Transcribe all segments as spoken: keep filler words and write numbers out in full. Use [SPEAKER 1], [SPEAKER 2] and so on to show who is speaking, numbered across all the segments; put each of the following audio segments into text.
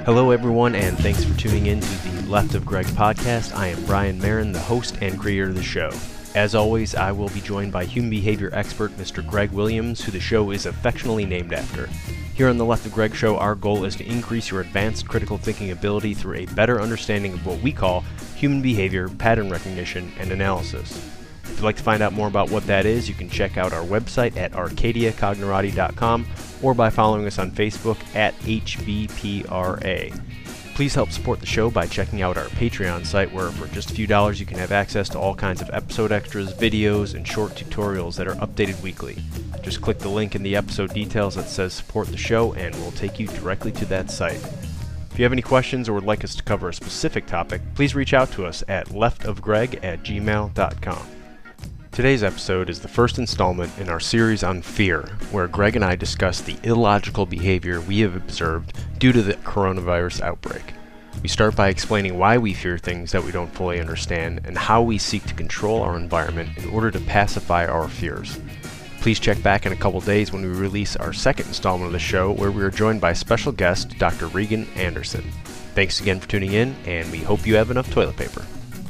[SPEAKER 1] Hello, everyone, and thanks for tuning in to the Left of Greg podcast. I am Brian Marin, the host and creator of the show. As always, I will be joined by human behavior expert Mister Greg Williams, who the show is affectionately named after. Here on the Left of Greg show, our goal is to increase your advanced critical thinking ability through a better understanding of what we call human behavior, pattern recognition, and analysis. If you'd like to find out more about what that is, you can check out our website at arcadia cognerati dot com or by following us on Facebook at H B P R A. Please help support the show by checking out our Patreon site, where for just a few dollars you can have access to all kinds of episode extras, videos, and short tutorials that are updated weekly. Just click the link in the episode details that says support the show and we'll take you directly to that site. If you have any questions or would like us to cover a specific topic, please reach out to us at leftofgreg at gmail dot com. Today's episode is the first installment in our series on fear, where Greg and I discuss the illogical behavior we have observed due to the coronavirus outbreak. We start by explaining why we fear things that we don't fully understand and how we seek to control our environment in order to pacify our fears. Please check back in a couple days when we release our second installment of the show, where we are joined by special guest Doctor Regan Anderson. Thanks again for tuning in, and we hope you have enough toilet paper.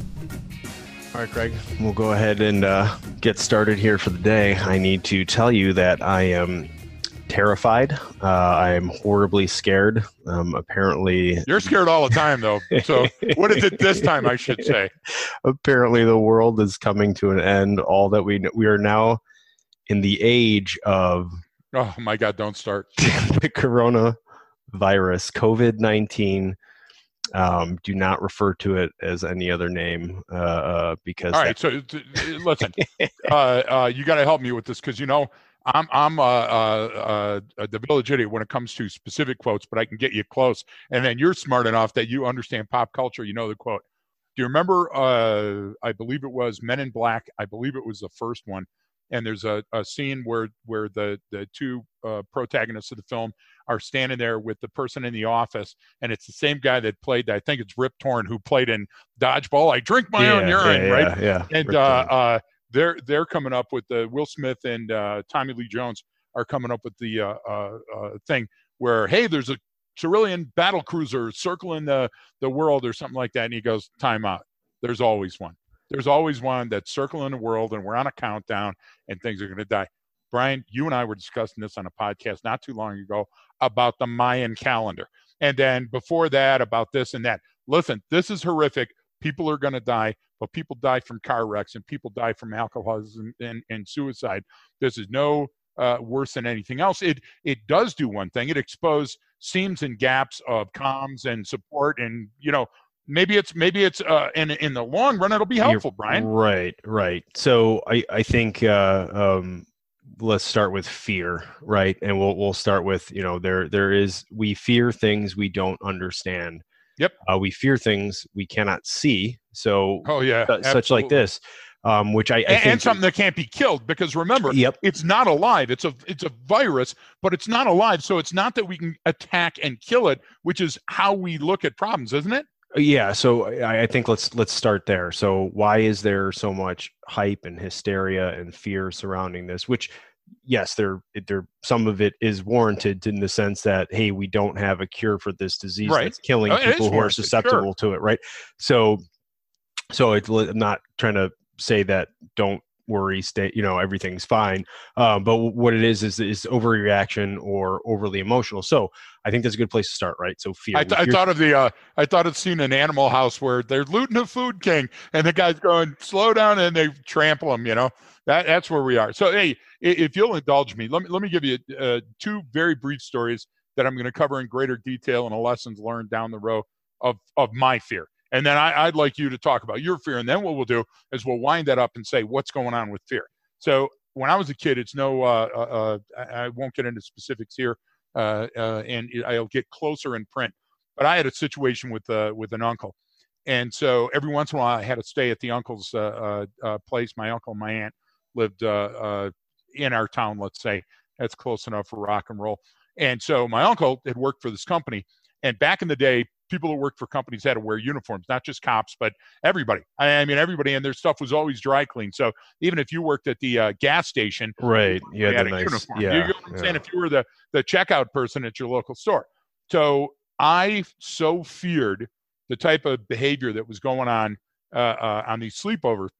[SPEAKER 1] All right, Greg, we'll go ahead and uh, get started here for the day. I need to tell you that I am terrified. Uh, I am horribly scared. Um, apparently...
[SPEAKER 2] You're scared all the time, though. So what is it this time, I should say?
[SPEAKER 1] Apparently the world is coming to an end. All that we we are now in the age of...
[SPEAKER 2] Oh, my God, don't start.
[SPEAKER 1] the coronavirus, COVID nineteen. Um, do not refer to it as any other name uh, uh, because.
[SPEAKER 2] All right, so t- listen, uh, uh, you got to help me with this, because you know I'm I'm uh, uh, uh, the village idiot when it comes to specific quotes, but I can get you close, and then you're smart enough that you understand pop culture. You know the quote. Do you remember? Uh, I believe it was Men in Black. I believe it was the first one. And there's a, a scene where where the the two uh, protagonists of the film are standing there with the person in the office, and it's the same guy that played, I think it's Rip Torn, who played in Dodgeball. I drink my
[SPEAKER 1] yeah,
[SPEAKER 2] own urine,
[SPEAKER 1] yeah,
[SPEAKER 2] right?
[SPEAKER 1] Yeah. yeah.
[SPEAKER 2] And uh, uh, they're they're coming up with the Will Smith and uh, Tommy Lee Jones are coming up with the uh, uh, uh, thing where, hey, there's a Cerulean battle cruiser circling the the world or something like that, and he goes, time out. There's always one. There's always one that's circling the world, and we're on a countdown, and things are going to die. Brian, you and I were discussing this on a podcast not too long ago about the Mayan calendar. And then before that, about this and that. Listen, this is horrific. People are going to die, but people die from car wrecks, and people die from alcoholism and, and suicide. This is no uh, worse than anything else. It it does do one thing. It exposes seams and gaps of comms and support, and, you know, Maybe it's maybe it's uh, in in the long run it'll be helpful, Brian.
[SPEAKER 1] Right, right. So I I think uh, um, let's start with fear, right? And we'll we'll start with, you know, there there is we fear things we don't understand.
[SPEAKER 2] Yep.
[SPEAKER 1] Uh, we fear things we cannot see. So
[SPEAKER 2] oh yeah,
[SPEAKER 1] uh, such like this, um, which I, I
[SPEAKER 2] and,
[SPEAKER 1] think
[SPEAKER 2] and something that can't be killed, because remember,
[SPEAKER 1] yep.
[SPEAKER 2] it's not alive. It's a it's a virus, but it's not alive. So it's not that we can attack and kill it, which is how we look at problems, isn't it?
[SPEAKER 1] Yeah, so I, I think let's let's start there. So why is there so much hype and hysteria and fear surrounding this? Which, yes, there there some of it is warranted in the sense that, hey, we don't have a cure for this disease
[SPEAKER 2] right.
[SPEAKER 1] that's killing
[SPEAKER 2] oh,
[SPEAKER 1] people who
[SPEAKER 2] warranted.
[SPEAKER 1] are susceptible
[SPEAKER 2] sure.
[SPEAKER 1] to it, right? So, so it's, I'm not trying to say that don't worry, stay, you know, everything's fine. Um, but what it is is is overreaction or overly emotional. So I think that's a good place to start, right? So fear.
[SPEAKER 2] I, th- I thought of the uh, I thought of scene in Animal House where they're looting a food king, and the guy's going slow down, and they trample him. You know, that that's where we are. So hey, if you'll indulge me, let me let me give you uh, two very brief stories that I'm going to cover in greater detail and a lessons learned down the road of of my fear. And then I, I'd like you to talk about your fear. And then what we'll do is we'll wind that up and say what's going on with fear. So when I was a kid, it's no, uh, uh, I won't get into specifics here, uh, uh, and I'll get closer in print. But I had a situation with uh, with an uncle. And so every once in a while I had to stay at the uncle's uh, uh, uh, place. My uncle and my aunt lived uh, uh, in our town, let's say. That's close enough for rock and roll. And so my uncle had worked for this company. And back in the day, people who worked for companies had to wear uniforms, not just cops, but everybody. I mean, everybody, and their stuff was always dry cleaned. So even if you worked at the uh, gas station,
[SPEAKER 1] right,
[SPEAKER 2] you had,
[SPEAKER 1] had
[SPEAKER 2] a
[SPEAKER 1] nice,
[SPEAKER 2] uniform.
[SPEAKER 1] Yeah,
[SPEAKER 2] you know what I'm
[SPEAKER 1] yeah.
[SPEAKER 2] saying? If you were the, the checkout person at your local store. So I so feared the type of behavior that was going on uh, uh, on these sleepovers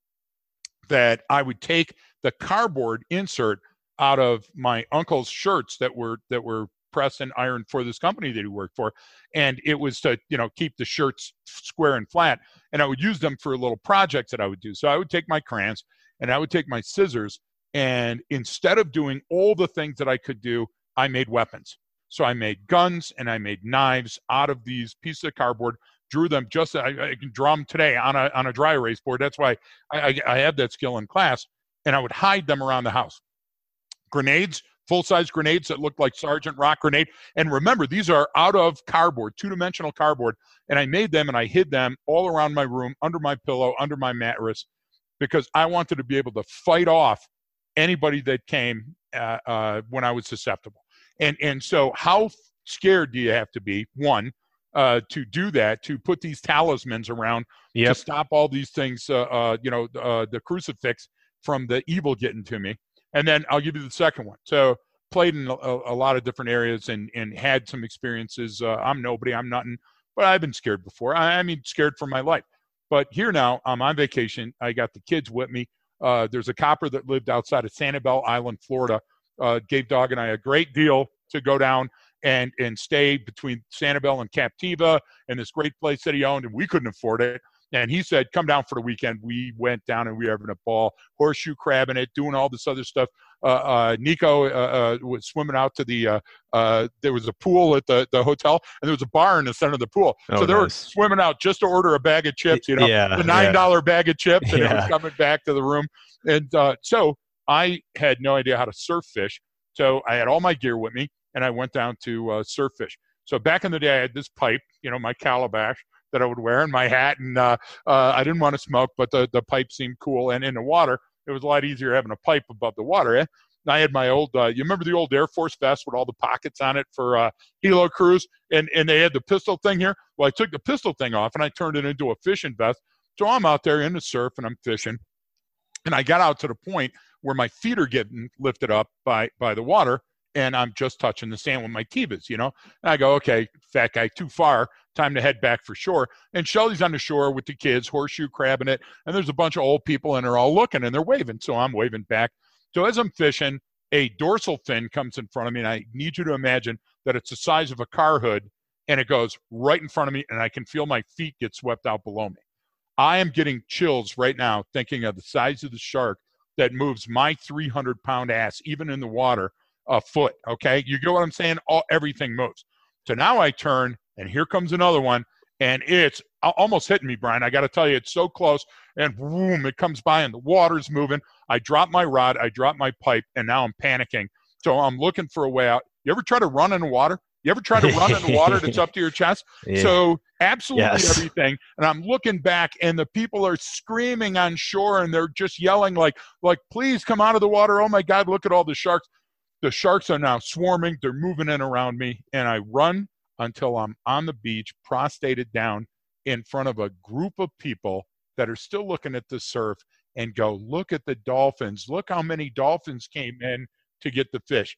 [SPEAKER 2] that I would take the cardboard insert out of my uncle's shirts that were that were pressed and ironed for this company that he worked for, and it was to you know keep the shirts square and flat, and I would use them for little projects that I would do. So I would take my crayons and I would take my scissors, and instead of doing all the things that I could do, I made weapons. So I made guns and I made knives out of these pieces of cardboard, drew them just, I, I can draw them today on a on a dry erase board. That's why I, I, I had that skill in class, and I would hide them around the house. Grenades, full-size grenades that looked like Sergeant Rock grenade. And remember, these are out of cardboard, two-dimensional cardboard, and I made them and I hid them all around my room, under my pillow, under my mattress, because I wanted to be able to fight off anybody that came uh, uh, when I was susceptible. And and so how scared do you have to be, one, uh, to do that, to put these talismans around
[SPEAKER 1] yep.
[SPEAKER 2] to stop all these things, uh, uh, you know, uh, the crucifix from the evil getting to me. And then I'll give you the second one. So played in a, a lot of different areas and, and had some experiences. Uh, I'm nobody, I'm nothing, but I've been scared before. I, I mean, scared for my life. But here now, I'm on vacation. I got the kids with me. Uh, there's a copper that lived outside of Sanibel Island, Florida. Uh, gave Dog and I a great deal to go down and and stay between Sanibel and Captiva and this great place that he owned, and we couldn't afford it. And he said, come down for the weekend. We went down and we were having a ball, horseshoe crabbing it, doing all this other stuff. Uh, uh, Nico uh, uh, was swimming out to the, uh, uh, there was a pool at the, the hotel, and there was a bar in the center of the pool.
[SPEAKER 1] Oh,
[SPEAKER 2] so they
[SPEAKER 1] nice.
[SPEAKER 2] were swimming out just to order a bag of chips, you know,
[SPEAKER 1] yeah,
[SPEAKER 2] the nine dollars
[SPEAKER 1] yeah.
[SPEAKER 2] bag of chips, and
[SPEAKER 1] yeah.
[SPEAKER 2] it was coming back to the room. And uh, so I had no idea how to surf fish. So I had all my gear with me, and I went down to uh, surf fish. So back in the day, I had this pipe, you know, my calabash that I would wear, and my hat, and uh, uh, I didn't want to smoke, but the, the pipe seemed cool. And in the water, it was a lot easier having a pipe above the water. Eh? And I had my old, uh, you remember the old Air Force vest with all the pockets on it for uh, helo crews, and, and they had the pistol thing here? Well, I took the pistol thing off, and I turned it into a fishing vest. So I'm out there in the surf, and I'm fishing. And I got out to the point where my feet are getting lifted up by, by the water, and I'm just touching the sand with my Tevas, you know? And I go, okay, fat guy, too far, time to head back for shore. And Shelly's on the shore with the kids, horseshoe crabbing it, and there's a bunch of old people, and they're all looking, and they're waving, so I'm waving back. So as I'm fishing, a dorsal fin comes in front of me, and I need you to imagine that it's the size of a car hood, and it goes right in front of me, and I can feel my feet get swept out below me. I am getting chills right now thinking of the size of the shark that moves my three hundred pound ass, even in the water, a foot, okay? You get what I'm saying? All, everything moves. So now I turn, and here comes another one, and it's almost hitting me, Brian. I got to tell you, it's so close, and boom, it comes by, and the water's moving. I drop my rod, I drop my pipe, and now I'm panicking. So I'm looking for a way out. You ever try to run in the water? You ever try to run in the water that's up to your chest? Yeah. So absolutely yes. everything. And I'm looking back, and the people are screaming on shore, and they're just yelling like, like, please come out of the water. Oh, my God, look at all the sharks. The sharks are now swarming. They're moving in around me, and I run until I'm on the beach, prostrated down in front of a group of people that are still looking at the surf and go, look at the dolphins. Look how many dolphins came in to get the fish.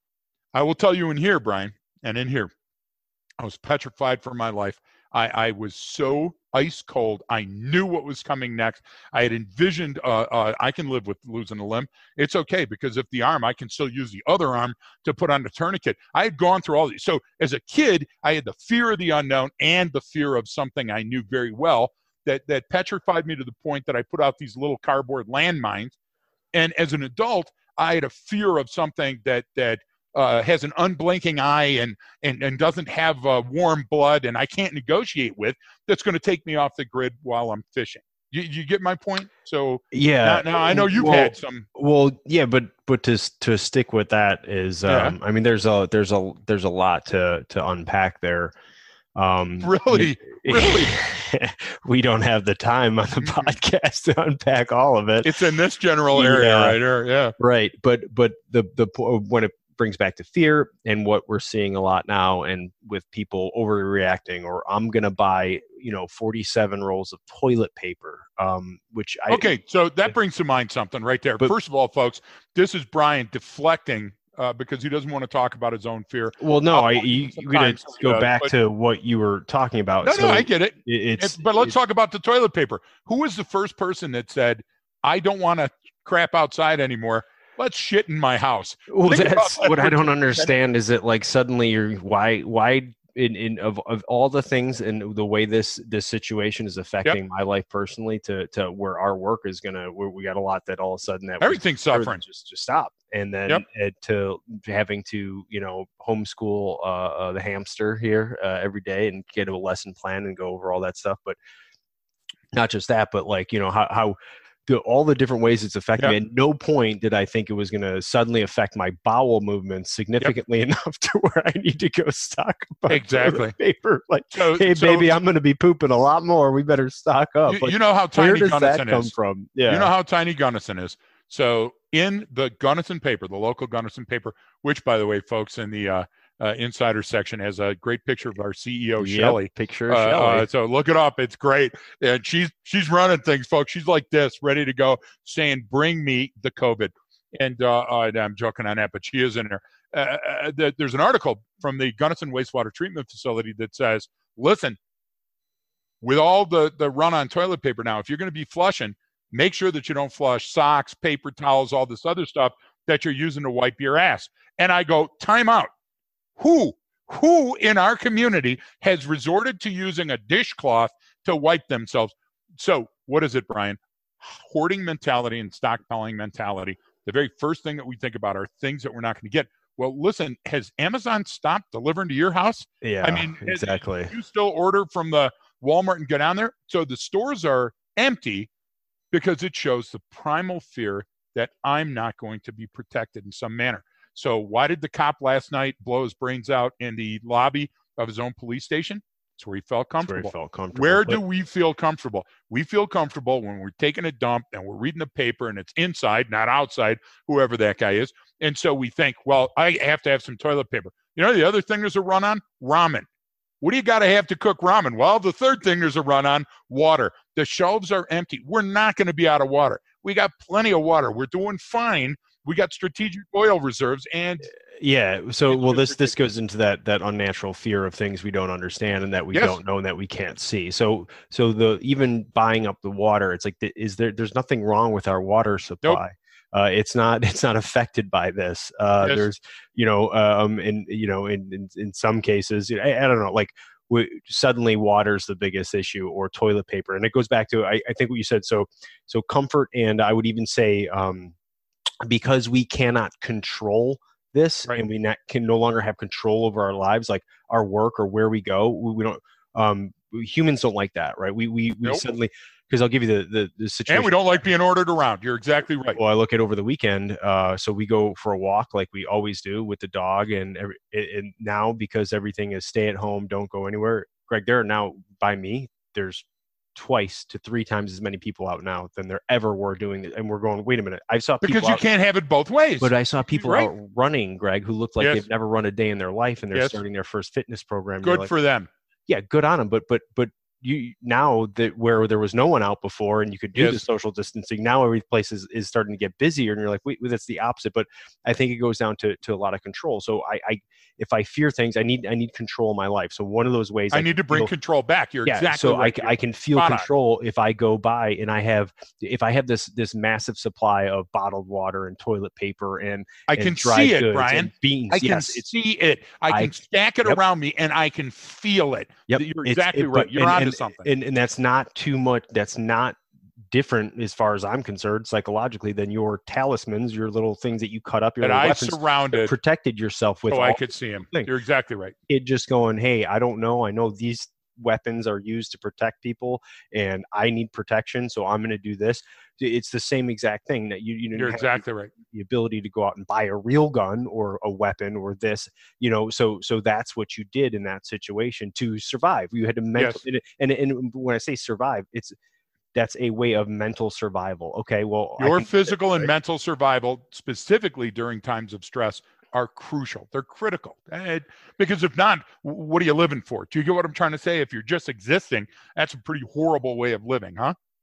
[SPEAKER 2] I will tell you in here, Brian, and in here, I was petrified for my life. I, I was so ice cold. I knew what was coming next. I had envisioned uh, uh, I can live with losing a limb. It's okay, because if the arm, I can still use the other arm to put on the tourniquet. I had gone through all these. So as a kid, I had the fear of the unknown and the fear of something I knew very well that, that petrified me to the point that I put out these little cardboard landmines. And as an adult, I had a fear of something that that Uh, has an unblinking eye and and, and doesn't have uh, warm blood, and I can't negotiate with, that's going to take me off the grid while I'm fishing. You, you get my point? So
[SPEAKER 1] yeah.
[SPEAKER 2] Now, now I know you've
[SPEAKER 1] well,
[SPEAKER 2] had some.
[SPEAKER 1] Well, yeah, but but to to stick with that is, um,
[SPEAKER 2] yeah.
[SPEAKER 1] I mean, there's a there's a there's a lot to to unpack there. Um,
[SPEAKER 2] really, really,
[SPEAKER 1] we don't have the time on the podcast to unpack all of it.
[SPEAKER 2] It's in this general area
[SPEAKER 1] yeah.
[SPEAKER 2] right here. Yeah,
[SPEAKER 1] right. But but the the when it brings back to fear and what we're seeing a lot now, and with people overreacting, or I'm going to buy, you know, forty-seven rolls of toilet paper, um, which I,
[SPEAKER 2] okay. So that brings to mind something right there.
[SPEAKER 1] But,
[SPEAKER 2] First of all, folks, this is Brian deflecting uh, because he doesn't want to talk about his own fear.
[SPEAKER 1] Well, no,
[SPEAKER 2] Uh,
[SPEAKER 1] I you, you gotta go
[SPEAKER 2] does,
[SPEAKER 1] back
[SPEAKER 2] but,
[SPEAKER 1] to what you were talking about.
[SPEAKER 2] No,
[SPEAKER 1] so
[SPEAKER 2] no, I get it.
[SPEAKER 1] It's,
[SPEAKER 2] it's but let's
[SPEAKER 1] it's,
[SPEAKER 2] talk about the toilet paper. Who was the first person that said, "I don't want to crap outside anymore. Let's shit in my house"?
[SPEAKER 1] Well,
[SPEAKER 2] Think
[SPEAKER 1] that's
[SPEAKER 2] that
[SPEAKER 1] what I don't
[SPEAKER 2] for
[SPEAKER 1] understand. Is that like suddenly you're why why in, in of, of all the things and the way this this situation is affecting
[SPEAKER 2] Yep.
[SPEAKER 1] my life personally to to where our work is gonna where we got a lot that all of a sudden that
[SPEAKER 2] everything's suffering.
[SPEAKER 1] Just just stop, and then
[SPEAKER 2] Yep.
[SPEAKER 1] uh, to having to you know homeschool uh, uh, the hamster here uh, every day and get a lesson plan and go over all that stuff. But not just that, but like you know how how. The, all the different ways it's affecting
[SPEAKER 2] Yep.
[SPEAKER 1] me. At no point did I think it was going to suddenly affect my bowel movements significantly yep. enough to where I need to go stock up
[SPEAKER 2] exactly
[SPEAKER 1] paper. Like,
[SPEAKER 2] so,
[SPEAKER 1] hey,
[SPEAKER 2] so,
[SPEAKER 1] baby, I'm going to be pooping a lot more. We better stock up.
[SPEAKER 2] You,
[SPEAKER 1] like,
[SPEAKER 2] you know how tiny
[SPEAKER 1] where does
[SPEAKER 2] Gunnison
[SPEAKER 1] that come
[SPEAKER 2] is.
[SPEAKER 1] from? Yeah,
[SPEAKER 2] you know how tiny Gunnison is. So in the Gunnison paper, the local Gunnison paper, which by the way, folks, in the uh, uh, insider section has a great picture of our C E O,
[SPEAKER 1] yep,
[SPEAKER 2] Shelley.
[SPEAKER 1] Picture of
[SPEAKER 2] uh,
[SPEAKER 1] Shelley.
[SPEAKER 2] Uh, so look it up. It's great. And she's she's running things, folks. She's like this, ready to go, saying, bring me the COVID. And uh, uh, I'm joking on that, but she is in there. Uh, uh, there's an article from the Gunnison Wastewater Treatment Facility that says, listen, with all the, the run on toilet paper now, if you're going to be flushing, make sure that you don't flush socks, paper towels, all this other stuff that you're using to wipe your ass. And I go, time out. Who, who in our community has resorted to using a dishcloth to wipe themselves? So what is it, Brian? Hoarding mentality and stockpiling mentality. The very first thing that we think about are things that we're not going to get. Well, listen, has Amazon stopped delivering to your house?
[SPEAKER 1] Yeah,
[SPEAKER 2] I mean,
[SPEAKER 1] exactly.
[SPEAKER 2] Has, you still order from the Walmart and get down there? So the stores are empty because it shows the primal fear that I'm not going to be protected in some manner. So why did the cop last night blow his brains out in the lobby of his own police station? It's where he felt comfortable.
[SPEAKER 1] Where, he felt comfortable.
[SPEAKER 2] Where
[SPEAKER 1] but-
[SPEAKER 2] do we feel comfortable? We feel comfortable when we're taking a dump and we're reading the paper and it's inside, not outside, whoever that guy is. And so we think, well, I have to have some toilet paper. You know, the other thing there's a run on? Ramen. What do you got to have to cook ramen? Well, the third thing there's a run on, water. The shelves are empty. We're not going to be out of water. We got plenty of water. We're doing fine. We got strategic oil reserves. And
[SPEAKER 1] yeah, so well, this this goes into that that unnatural fear of things we don't understand and that we
[SPEAKER 2] yes.
[SPEAKER 1] don't know and that we can't see. So so the even buying up the water, it's like, is there? There's nothing wrong with our water supply.
[SPEAKER 2] Nope.
[SPEAKER 1] Uh, it's not. It's not affected by this. Uh,
[SPEAKER 2] yes.
[SPEAKER 1] There's, you know, um, in you know, in in, in some cases, I, I don't know, like we, suddenly water's the biggest issue, or toilet paper, and it goes back to I, I think what you said. So so comfort, and I would even say um, because we cannot control this,
[SPEAKER 2] right.
[SPEAKER 1] and we not, can no longer have control over our lives, like our work or where we go. We, we don't. Um, humans don't like that, right? We we we
[SPEAKER 2] nope.
[SPEAKER 1] suddenly. Because I'll give you the, the, the situation.
[SPEAKER 2] And we don't like being ordered around. You're exactly right.
[SPEAKER 1] Well, I look at over the weekend. Uh, so we go for a walk like we always do with the dog. And, every, and now because everything is stay at home, don't go anywhere. Greg, there are now by me, there's twice to three times as many people out now than there ever were doing it. And we're going, wait a minute. I saw people
[SPEAKER 2] Because you
[SPEAKER 1] out,
[SPEAKER 2] can't have it both ways.
[SPEAKER 1] But I saw people
[SPEAKER 2] right.
[SPEAKER 1] out running, Greg, who looked like
[SPEAKER 2] yes.
[SPEAKER 1] they've never run a day in their life. And they're
[SPEAKER 2] yes.
[SPEAKER 1] starting their first fitness program.
[SPEAKER 2] Good
[SPEAKER 1] like,
[SPEAKER 2] for them.
[SPEAKER 1] Yeah, good on them. But, but, but, you now that where there was no one out before and you could do
[SPEAKER 2] yes.
[SPEAKER 1] the social distancing, now every place is, is starting to get busier and you're like, wait, that's the opposite. But I think it goes down to, to a lot of control. So I, I, if I fear things, I need, I need control in my life. So one of those ways
[SPEAKER 2] I,
[SPEAKER 1] I
[SPEAKER 2] need to bring
[SPEAKER 1] feel,
[SPEAKER 2] control back. You're
[SPEAKER 1] yeah,
[SPEAKER 2] exactly
[SPEAKER 1] so
[SPEAKER 2] right.
[SPEAKER 1] I, I can feel
[SPEAKER 2] Spot
[SPEAKER 1] control
[SPEAKER 2] on.
[SPEAKER 1] if I go by and I have, if I have this, this massive supply of bottled water and toilet paper and
[SPEAKER 2] I
[SPEAKER 1] and
[SPEAKER 2] can
[SPEAKER 1] dry
[SPEAKER 2] see it,
[SPEAKER 1] goods
[SPEAKER 2] Brian.
[SPEAKER 1] and beans.
[SPEAKER 2] I can
[SPEAKER 1] yes,
[SPEAKER 2] see it. I can
[SPEAKER 1] I,
[SPEAKER 2] stack it
[SPEAKER 1] yep.
[SPEAKER 2] around me and I can feel it.
[SPEAKER 1] Yep.
[SPEAKER 2] You're
[SPEAKER 1] It's,
[SPEAKER 2] exactly
[SPEAKER 1] it,
[SPEAKER 2] right.
[SPEAKER 1] but,
[SPEAKER 2] You're
[SPEAKER 1] and,
[SPEAKER 2] onto
[SPEAKER 1] and,
[SPEAKER 2] something.
[SPEAKER 1] And, and that's not too much. That's not different as far as I'm concerned psychologically than your talismans, your little things that you cut up, your
[SPEAKER 2] that I
[SPEAKER 1] weapons
[SPEAKER 2] surrounded,
[SPEAKER 1] protected yourself with.
[SPEAKER 2] So I could see him.
[SPEAKER 1] Things.
[SPEAKER 2] You're exactly right.
[SPEAKER 1] It just going, hey, I don't know. I know these weapons are used to protect people and I need protection. So I'm going to do this. It's the same exact thing that you, you
[SPEAKER 2] You're exactly right.
[SPEAKER 1] The ability to go out and buy a real gun or a weapon or this, you know, so, so that's what you did in that situation to survive. You had to mental,
[SPEAKER 2] yes.
[SPEAKER 1] and, and, and when I say survive, it's, that's a way of mental survival. Okay. Well,
[SPEAKER 2] your
[SPEAKER 1] think,
[SPEAKER 2] physical
[SPEAKER 1] right?
[SPEAKER 2] and mental survival, specifically during times of stress, are crucial. They're critical. And because if not, what are you living for? Do you get what I'm trying to say? If you're just existing, that's a pretty horrible way of living, huh?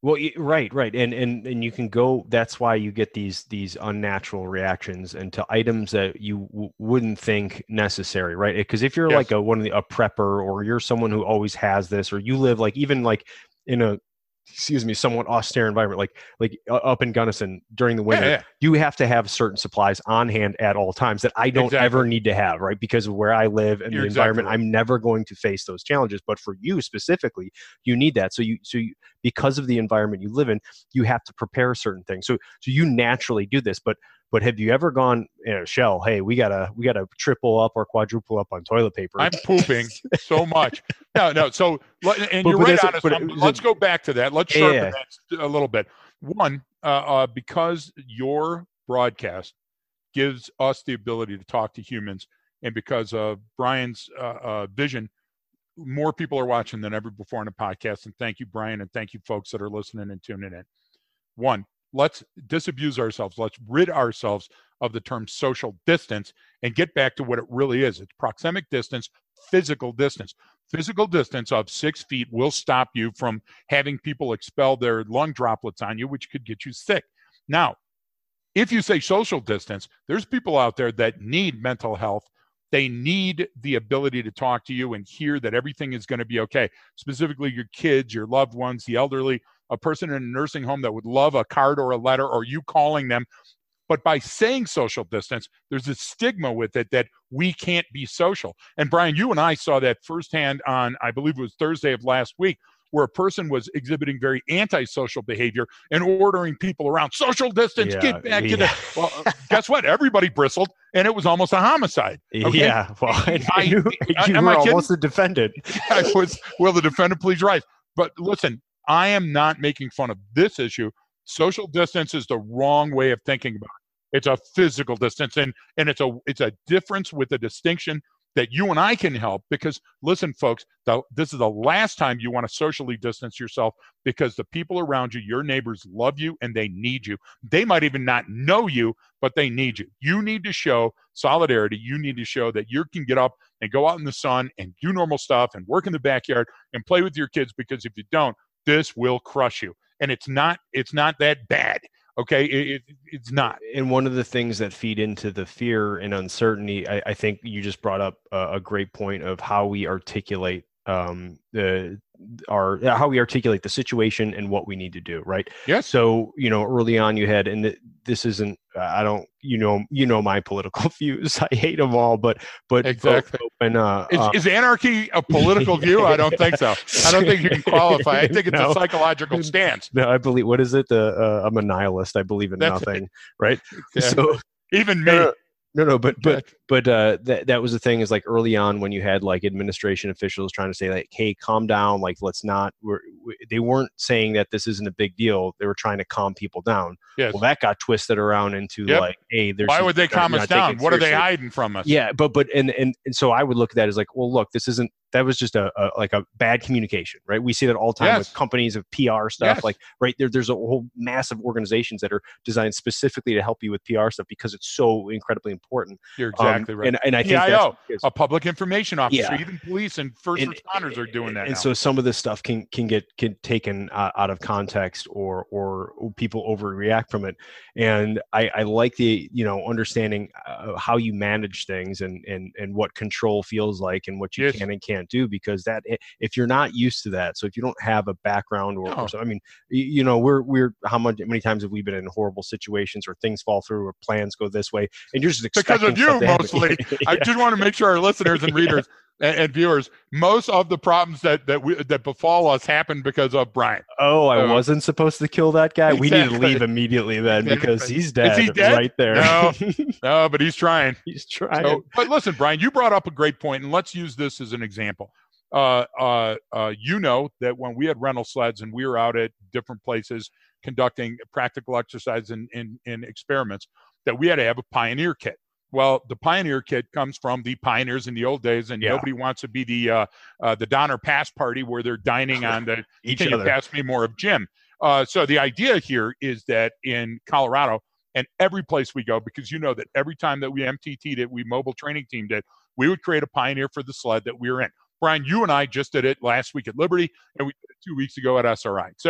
[SPEAKER 1] Well, y- right, right, and and and you can go. That's why you get these these unnatural reactions and to items that you w- wouldn't think necessary, right? Because if you're like
[SPEAKER 2] Yes.
[SPEAKER 1] a one of the a prepper, or you're someone who always has this, or you live like even like in a excuse me, somewhat austere environment, like like uh, up in Gunnison during the
[SPEAKER 2] Yeah,
[SPEAKER 1] winter,
[SPEAKER 2] yeah,
[SPEAKER 1] you have to have certain supplies on hand at all times that I don't ever
[SPEAKER 2] exactly.
[SPEAKER 1] need to have, right? Because of where I live and
[SPEAKER 2] You're
[SPEAKER 1] the
[SPEAKER 2] exactly
[SPEAKER 1] environment,
[SPEAKER 2] right.
[SPEAKER 1] I'm never going to face those challenges. But for you specifically, you need that. So you so you, because of the environment you live in, you have to prepare certain things. So so you naturally do this, but but have you ever gone, you know, Shell, hey, we gotta we gotta triple up or quadruple up on toilet paper?
[SPEAKER 2] I'm pooping so much. No, no. So, let- and
[SPEAKER 1] but
[SPEAKER 2] you're
[SPEAKER 1] but
[SPEAKER 2] right
[SPEAKER 1] that's
[SPEAKER 2] on us.
[SPEAKER 1] but
[SPEAKER 2] Um,
[SPEAKER 1] it was
[SPEAKER 2] let's
[SPEAKER 1] it,
[SPEAKER 2] go back to that. Let's sharpen
[SPEAKER 1] yeah,
[SPEAKER 2] that a little bit. One, uh, uh, because your broadcast gives us the ability to talk to humans, and because of Brian's uh, uh, vision, more people are watching than ever before on a podcast. And thank you, Brian, and thank you, folks that are listening and tuning in. One, let's disabuse ourselves. Let's rid ourselves of the term social distance and get back to what it really is. It's proxemic distance, physical distance. Physical distance of six feet will stop you from having people expel their lung droplets on you, which could get you sick. Now, if you say social distance, there's people out there that need mental health. They need the ability to talk to you and hear that everything is going to be okay. Specifically, your kids, your loved ones, the elderly, a person in a nursing home that would love a card or a letter or you calling them. But by saying social distance, there's a stigma with it that we can't be social. And Brian, you and I saw that firsthand on, I believe it was Thursday of last week, where a person was exhibiting very antisocial behavior and ordering people around. Social distance,
[SPEAKER 1] yeah,
[SPEAKER 2] get back to
[SPEAKER 1] yeah.
[SPEAKER 2] the. Well, uh, guess what? Everybody bristled, and it was almost a homicide. Okay,
[SPEAKER 1] Yeah, well, I, I
[SPEAKER 2] I,
[SPEAKER 1] knew
[SPEAKER 2] I
[SPEAKER 1] you
[SPEAKER 2] am
[SPEAKER 1] were
[SPEAKER 2] I kidding?
[SPEAKER 1] almost a defendant.
[SPEAKER 2] I was. Will the defendant please rise? But listen, I am not making fun of this issue. Social distance is the wrong way of thinking about it. It's a physical distance, and and it's a it's a difference with a distinction that you and I can help. Because listen, folks, the, this is the last time you want to socially distance yourself, because the people around you, your neighbors, love you and they need you. They might even not know you, but they need you. You need to show solidarity. You need to show that you can get up and go out in the sun and do normal stuff and work in the backyard and play with your kids, because if you don't, this will crush you. And it's not it's not that bad. Okay, it, it, it's not.
[SPEAKER 1] And one of the things that feed into the fear and uncertainty, I, I think you just brought up a, a great point of how we articulate um, the our how we articulate the situation and what we need to do, right?
[SPEAKER 2] Yes.
[SPEAKER 1] So, you know, early on you had, and this isn't, I don't, you know, you know my political views. I hate them all, but but
[SPEAKER 2] exactly.
[SPEAKER 1] And uh,
[SPEAKER 2] is,
[SPEAKER 1] uh,
[SPEAKER 2] is anarchy a political view? I don't think so. I don't think you can qualify. I think it's
[SPEAKER 1] no.
[SPEAKER 2] a psychological stance.
[SPEAKER 1] No, I believe. What is it? The uh, I'm a nihilist. I believe in
[SPEAKER 2] That's
[SPEAKER 1] nothing. Right.
[SPEAKER 2] Exactly. So even me.
[SPEAKER 1] No, no, no, but but but uh, that that was the thing, is like early on when you had like administration officials trying to say like, hey, calm down, like let's not. We're, we, they weren't saying that this isn't a big deal. They were trying to calm people down.
[SPEAKER 2] Yes.
[SPEAKER 1] Well, that got twisted around into
[SPEAKER 2] yep.
[SPEAKER 1] like, hey, there's
[SPEAKER 2] why would they calm us down? What are they hiding from us?
[SPEAKER 1] Yeah, but but and and and so I would look at that as like, well, look, this isn't. That was just a, a like a bad communication, right? We see that all the time yes. with companies of P R stuff.
[SPEAKER 2] Yes.
[SPEAKER 1] Like, right there, there's a whole massive organizations that are designed specifically to help you with P R stuff because it's so incredibly important.
[SPEAKER 2] You're exactly
[SPEAKER 1] um,
[SPEAKER 2] right.
[SPEAKER 1] And, and I think
[SPEAKER 2] P I O,
[SPEAKER 1] that's
[SPEAKER 2] a public information officer,
[SPEAKER 1] yeah.
[SPEAKER 2] even police and first
[SPEAKER 1] and,
[SPEAKER 2] responders are doing that.
[SPEAKER 1] And
[SPEAKER 2] now.
[SPEAKER 1] so some of this stuff can can get can taken uh, out of context, or or people overreact from it. And I, I like the you know understanding uh, how you manage things and and and what control feels like and what you
[SPEAKER 2] yes.
[SPEAKER 1] can and can't do, because that if you're not used to that, so if you don't have a background or,
[SPEAKER 2] no.
[SPEAKER 1] or so, I mean, you know, we're we're how much many times have we been in horrible situations or things fall through or plans go this way, and you're just
[SPEAKER 2] because of you mostly. yeah. I just want to make sure our listeners and readers and, and viewers, most of the problems that that we that befall us happen because of Brian.
[SPEAKER 1] Oh, I so, wasn't supposed to kill that guy.
[SPEAKER 2] Exactly.
[SPEAKER 1] We need to leave immediately then exactly. because he's dead.
[SPEAKER 2] Is he dead?
[SPEAKER 1] Right there.
[SPEAKER 2] No, no, but he's trying.
[SPEAKER 1] He's trying.
[SPEAKER 2] So, but listen, Brian, you brought up a great point, and let's use this as an example. Uh, uh, uh, you know that when we had rental sleds and we were out at different places conducting practical exercises and, and, and experiments, that we had to have a Pioneer kit. Well, the Pioneer kit comes from the pioneers in the old days, and yeah. nobody wants to be the uh, uh, the Donner Pass party where they're dining on the
[SPEAKER 1] each
[SPEAKER 2] can
[SPEAKER 1] other.
[SPEAKER 2] You pass me more of Jim. Uh, so the idea here is that in Colorado and every place we go, because you know that every time that we M T T'd it, we mobile training teamed it, we would create a Pioneer for the sled that we were in. Brian, you and I just did it last week at Liberty, and we did it two weeks ago at S R I. So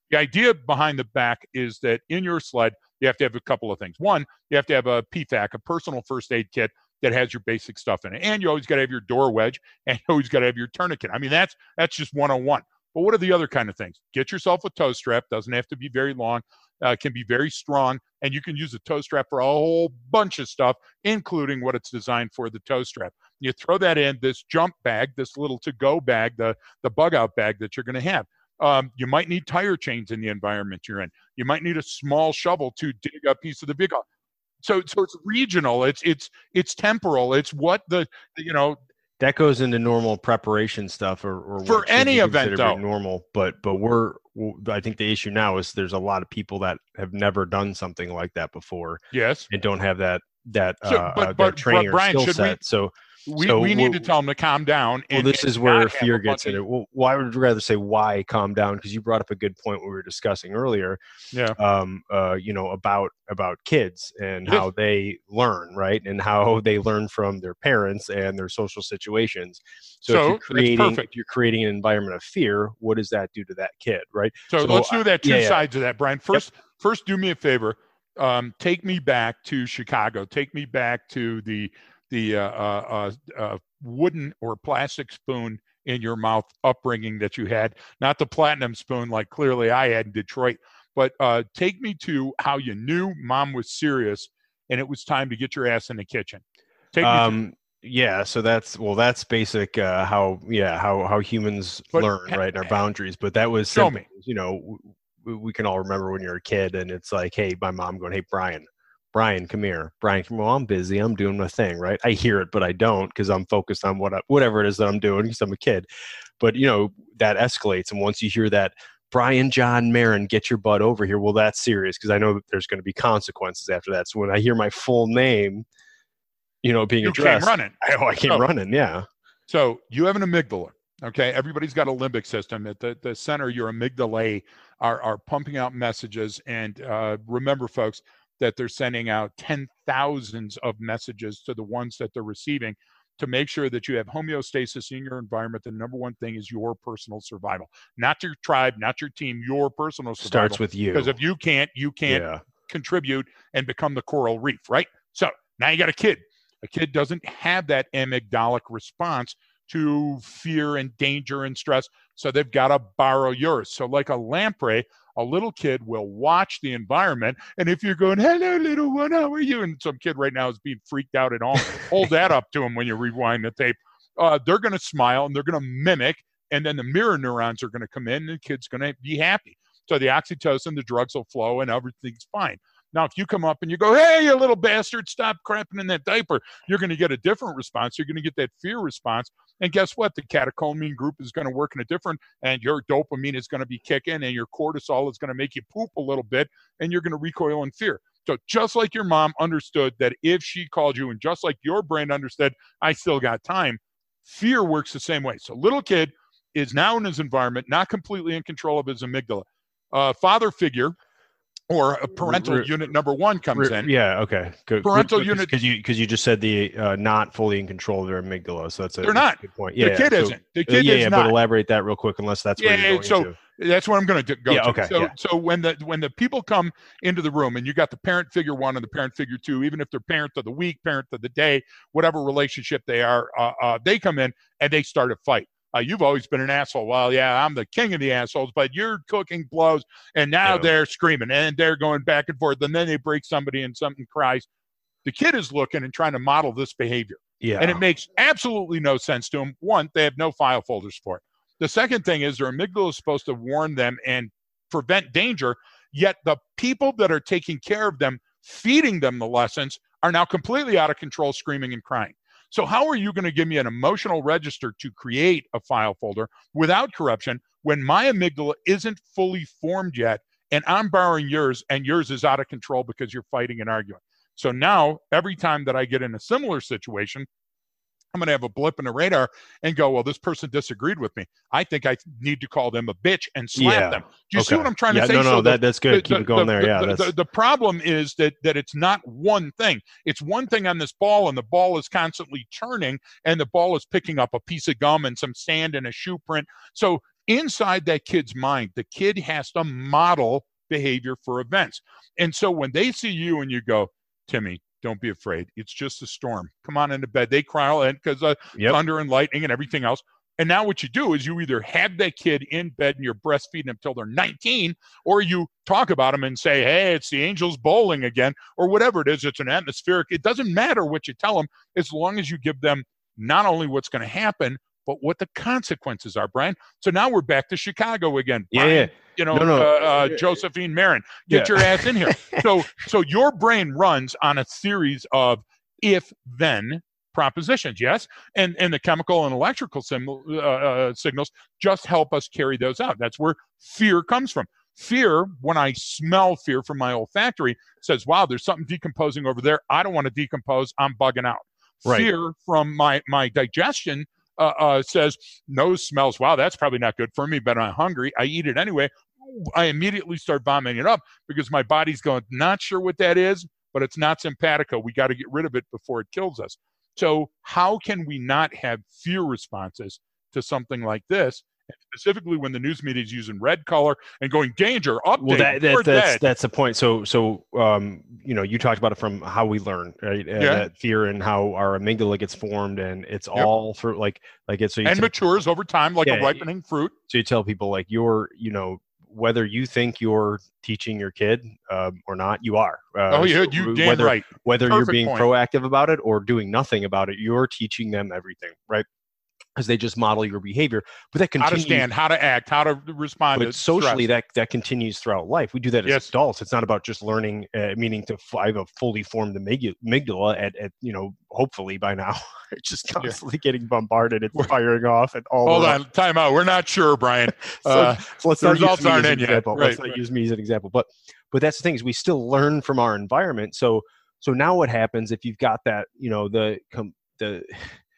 [SPEAKER 2] The idea behind the back is that in your sled, you have to have a couple of things. One, you have to have a P FAC, a personal first aid kit that has your basic stuff in it. And you always got to have your door wedge, and you always got to have your tourniquet. I mean, that's that's just one oh one. But what are the other kind of things? Get yourself a toe strap. Doesn't have to be very long. Uh, can be very strong. And you can use a toe strap for a whole bunch of stuff, including what it's designed for, the toe strap. You throw that in this jump bag, this little to-go bag, the, the bug-out bag that you're going to have. Um, you might need tire chains in the environment you're in. You might need a small shovel to dig a piece of the vehicle. So, so it's regional. It's it's it's temporal. It's what the you know
[SPEAKER 1] that goes into normal preparation stuff, or, or
[SPEAKER 2] for any event though.
[SPEAKER 1] Normal, but but we're I think the issue now is there's a lot of people that have never done something like that before.
[SPEAKER 2] Yes,
[SPEAKER 1] and don't have that that
[SPEAKER 2] so,
[SPEAKER 1] uh,
[SPEAKER 2] but,
[SPEAKER 1] uh,
[SPEAKER 2] but,
[SPEAKER 1] that training
[SPEAKER 2] Brian,
[SPEAKER 1] or skill set.
[SPEAKER 2] We,
[SPEAKER 1] so.
[SPEAKER 2] We,
[SPEAKER 1] so
[SPEAKER 2] we need to tell them to calm down. And,
[SPEAKER 1] well, this
[SPEAKER 2] and
[SPEAKER 1] is where fear
[SPEAKER 2] of
[SPEAKER 1] gets in it. Well, why would you rather say why calm down? Because you brought up a good point we were discussing earlier.
[SPEAKER 2] Yeah.
[SPEAKER 1] Um. Uh. You know about about kids and how they learn, right, and how they learn from their parents and their social situations. So,
[SPEAKER 2] so
[SPEAKER 1] if you're creating if you're creating an environment of fear, what does that do to that kid, right?
[SPEAKER 2] So, so let's do that. Two
[SPEAKER 1] yeah,
[SPEAKER 2] sides yeah. of that, Brian. First,
[SPEAKER 1] yep.
[SPEAKER 2] first, do me a favor. Um. Take me back to Chicago. Take me back to the the uh, uh, uh, wooden or plastic spoon in your mouth upbringing that you had, not the platinum spoon like clearly I had in Detroit, but uh, take me to how you knew mom was serious and it was time to get your ass in the kitchen. Take
[SPEAKER 1] um,
[SPEAKER 2] me to-
[SPEAKER 1] yeah, so that's, well, that's basic uh, how, yeah, how, how humans
[SPEAKER 2] but,
[SPEAKER 1] learn, right, and our boundaries, but that was
[SPEAKER 2] show
[SPEAKER 1] simple.
[SPEAKER 2] me.
[SPEAKER 1] You know, we, we can all remember when you're a kid and it's like, hey, my mom going, hey, Brian, Brian, come here. Brian, come here. Well, I'm busy. I'm doing my thing, right? I hear it, but I don't because I'm focused on what I, whatever it is that I'm doing because I'm a kid. But, you know, that escalates. And once you hear that, Brian John Marin, get your butt over here, well, that's serious because I know that there's going to be consequences after that. So when I hear my full name, you know, being
[SPEAKER 2] you
[SPEAKER 1] addressed.
[SPEAKER 2] You came running.
[SPEAKER 1] Oh, I came
[SPEAKER 2] so,
[SPEAKER 1] running, yeah.
[SPEAKER 2] So you have an amygdala, okay? Everybody's got a limbic system. At the, the center, your amygdala are, are pumping out messages. And uh, remember, folks, that they're sending out ten thousands of messages to the ones that they're receiving to make sure that you have homeostasis in your environment. The number one thing is your personal survival, not your tribe, not your team, your personal survival.
[SPEAKER 1] Starts with you.
[SPEAKER 2] Because if you can't, you can't yeah. contribute and become the coral reef, right? So now you got a kid. A kid doesn't have that amygdalic response to fear and danger and stress. So they've got to borrow yours. So like a lamprey, a little kid will watch the environment. And if you're going, hello, little one, how are you? And some kid right now is being freaked out at home. Hold that up to them when you rewind the tape. Uh, they're going to smile and they're going to mimic. And then the mirror neurons are going to come in and the kid's going to be happy. So the oxytocin, the drugs will flow and everything's fine. Now, if you come up and you go, hey, you little bastard, stop crapping in that diaper, you're going to get a different response. You're going to get that fear response. And guess what? The catecholamine group is going to work in a different, and your dopamine is going to be kicking, and your cortisol is going to make you poop a little bit, and you're going to recoil in fear. So just like your mom understood that if she called you, and just like your brain understood, I still got time, fear works the same way. So little kid is now in his environment, not completely in control of his amygdala. Uh, father figure, or a parental re, unit number one comes
[SPEAKER 1] re,
[SPEAKER 2] in.
[SPEAKER 1] Yeah, okay. Good.
[SPEAKER 2] Parental
[SPEAKER 1] good,
[SPEAKER 2] unit
[SPEAKER 1] because you because you just said the uh, not fully in control of their amygdala, so that's a,
[SPEAKER 2] they're not.
[SPEAKER 1] Good point. Yeah,
[SPEAKER 2] the kid
[SPEAKER 1] yeah.
[SPEAKER 2] isn't. The kid
[SPEAKER 1] uh, yeah,
[SPEAKER 2] is
[SPEAKER 1] yeah,
[SPEAKER 2] not.
[SPEAKER 1] But elaborate that real quick, unless that's
[SPEAKER 2] yeah.
[SPEAKER 1] where you're going
[SPEAKER 2] so
[SPEAKER 1] into.
[SPEAKER 2] That's what I'm going to go
[SPEAKER 1] yeah,
[SPEAKER 2] to.
[SPEAKER 1] Okay,
[SPEAKER 2] so
[SPEAKER 1] yeah.
[SPEAKER 2] so when the when the people come into the room and you got the parent figure one and the parent figure two, even if they're parent of the week, parent of the day, whatever relationship they are, uh, uh, they come in and they start a fight. Uh, you've always been an asshole. Well, yeah, I'm the king of the assholes, but you're cooking blows, and now yeah. they're screaming, and they're going back and forth, and then they break somebody and something cries. The kid is looking and trying to model this behavior,
[SPEAKER 1] yeah.
[SPEAKER 2] and it makes absolutely no sense to them. One, they have no file folders for it. The second thing is their amygdala is supposed to warn them and prevent danger, yet the people that are taking care of them, feeding them the lessons, are now completely out of control, screaming and crying. So how are you going to give me an emotional register to create a file folder without corruption when my amygdala isn't fully formed yet and I'm borrowing yours and yours is out of control because you're fighting and arguing? So now every time that I get in a similar situation, I'm going to have a blip in the radar and go, well, this person disagreed with me. I think I need to call them a bitch and slap
[SPEAKER 1] yeah.
[SPEAKER 2] them. Do you
[SPEAKER 1] okay.
[SPEAKER 2] see what I'm trying
[SPEAKER 1] yeah,
[SPEAKER 2] to say?
[SPEAKER 1] No, no,
[SPEAKER 2] so
[SPEAKER 1] that,
[SPEAKER 2] the,
[SPEAKER 1] that's good.
[SPEAKER 2] The,
[SPEAKER 1] Keep
[SPEAKER 2] the,
[SPEAKER 1] it going
[SPEAKER 2] the,
[SPEAKER 1] there. Yeah.
[SPEAKER 2] The,
[SPEAKER 1] that's...
[SPEAKER 2] the, the problem is that that it's not one thing. It's one thing on this ball, and the ball is constantly churning, and the ball is picking up a piece of gum and some sand and a shoe print. So inside that kid's mind, the kid has to model behavior for events. And so when they see you and you go, Timmy, don't be afraid. It's just a storm. Come on into bed. They cry all in because of
[SPEAKER 1] Yep.
[SPEAKER 2] thunder and lightning and everything else. And now what you do is you either have that kid in bed and you're breastfeeding them till they're nineteen, or you talk about them and say, hey, it's the Angels bowling again, or whatever it is. It's an atmospheric. It doesn't matter what you tell them as long as you give them not only what's going to happen, but what the consequences are, Brian. So now we're back to Chicago again.
[SPEAKER 1] Yeah,
[SPEAKER 2] Brian,
[SPEAKER 1] yeah.
[SPEAKER 2] You know,
[SPEAKER 1] No, no.
[SPEAKER 2] Uh, uh, Josephine Marin, get
[SPEAKER 1] Yeah.
[SPEAKER 2] your ass in here. So, so your brain runs on a series of if-then propositions, yes? And and the chemical and electrical sim, uh, uh, signals just help us carry those out. That's where fear comes from. Fear, when I smell fear from my olfactory, says, wow, there's something decomposing over there. I don't want to decompose. I'm bugging out.
[SPEAKER 1] Right.
[SPEAKER 2] Fear from my, my digestion uh, uh, says, nose smells, wow, that's probably not good for me, but I'm hungry. I eat it anyway. I immediately start vomiting it up because my body's going, not sure what that is, but it's not simpatico. We got to get rid of it before it kills us. So how can we not have fear responses to something like this? And specifically when the news media is using red color and going danger, update,
[SPEAKER 1] Well, that,
[SPEAKER 2] we're
[SPEAKER 1] that that's
[SPEAKER 2] dead.
[SPEAKER 1] that's the point. So so um, you know, you talked about it from how we learn, right? Uh,
[SPEAKER 2] Yeah.
[SPEAKER 1] That fear and how our amygdala gets formed, and it's
[SPEAKER 2] Yep.
[SPEAKER 1] all for like like it's so you
[SPEAKER 2] and
[SPEAKER 1] tell,
[SPEAKER 2] matures over time like
[SPEAKER 1] Yeah,
[SPEAKER 2] a ripening fruit.
[SPEAKER 1] so you tell people like you're you know whether you think you're teaching your kid um, or not, you are. Uh,
[SPEAKER 2] Oh, yeah,
[SPEAKER 1] so
[SPEAKER 2] you damn
[SPEAKER 1] whether
[SPEAKER 2] right.
[SPEAKER 1] whether you're
[SPEAKER 2] Perfect
[SPEAKER 1] being
[SPEAKER 2] point.
[SPEAKER 1] proactive about it or doing nothing about it, you're teaching them everything, right? Because they just model your behavior. But that
[SPEAKER 2] How to
[SPEAKER 1] continues.
[SPEAKER 2] stand, how to act, how to respond to
[SPEAKER 1] But socially,
[SPEAKER 2] stress.
[SPEAKER 1] that that continues throughout life. We do that as
[SPEAKER 2] Yes.
[SPEAKER 1] adults. It's not about just learning, uh, meaning to f- I have a fully formed amyg- amygdala at, at you know, hopefully by now, it's just constantly getting bombarded. It's firing off and all.
[SPEAKER 2] Hold
[SPEAKER 1] the
[SPEAKER 2] on, time out. We're not sure, Brian.
[SPEAKER 1] so,
[SPEAKER 2] Uh,
[SPEAKER 1] so let's
[SPEAKER 2] the
[SPEAKER 1] not
[SPEAKER 2] results
[SPEAKER 1] use me
[SPEAKER 2] aren't
[SPEAKER 1] as an
[SPEAKER 2] in yet.
[SPEAKER 1] example.
[SPEAKER 2] Right,
[SPEAKER 1] let's not
[SPEAKER 2] right.
[SPEAKER 1] use me as an example. But but that's the thing is we still learn from our environment. So so now what happens if you've got that, you know, the com- the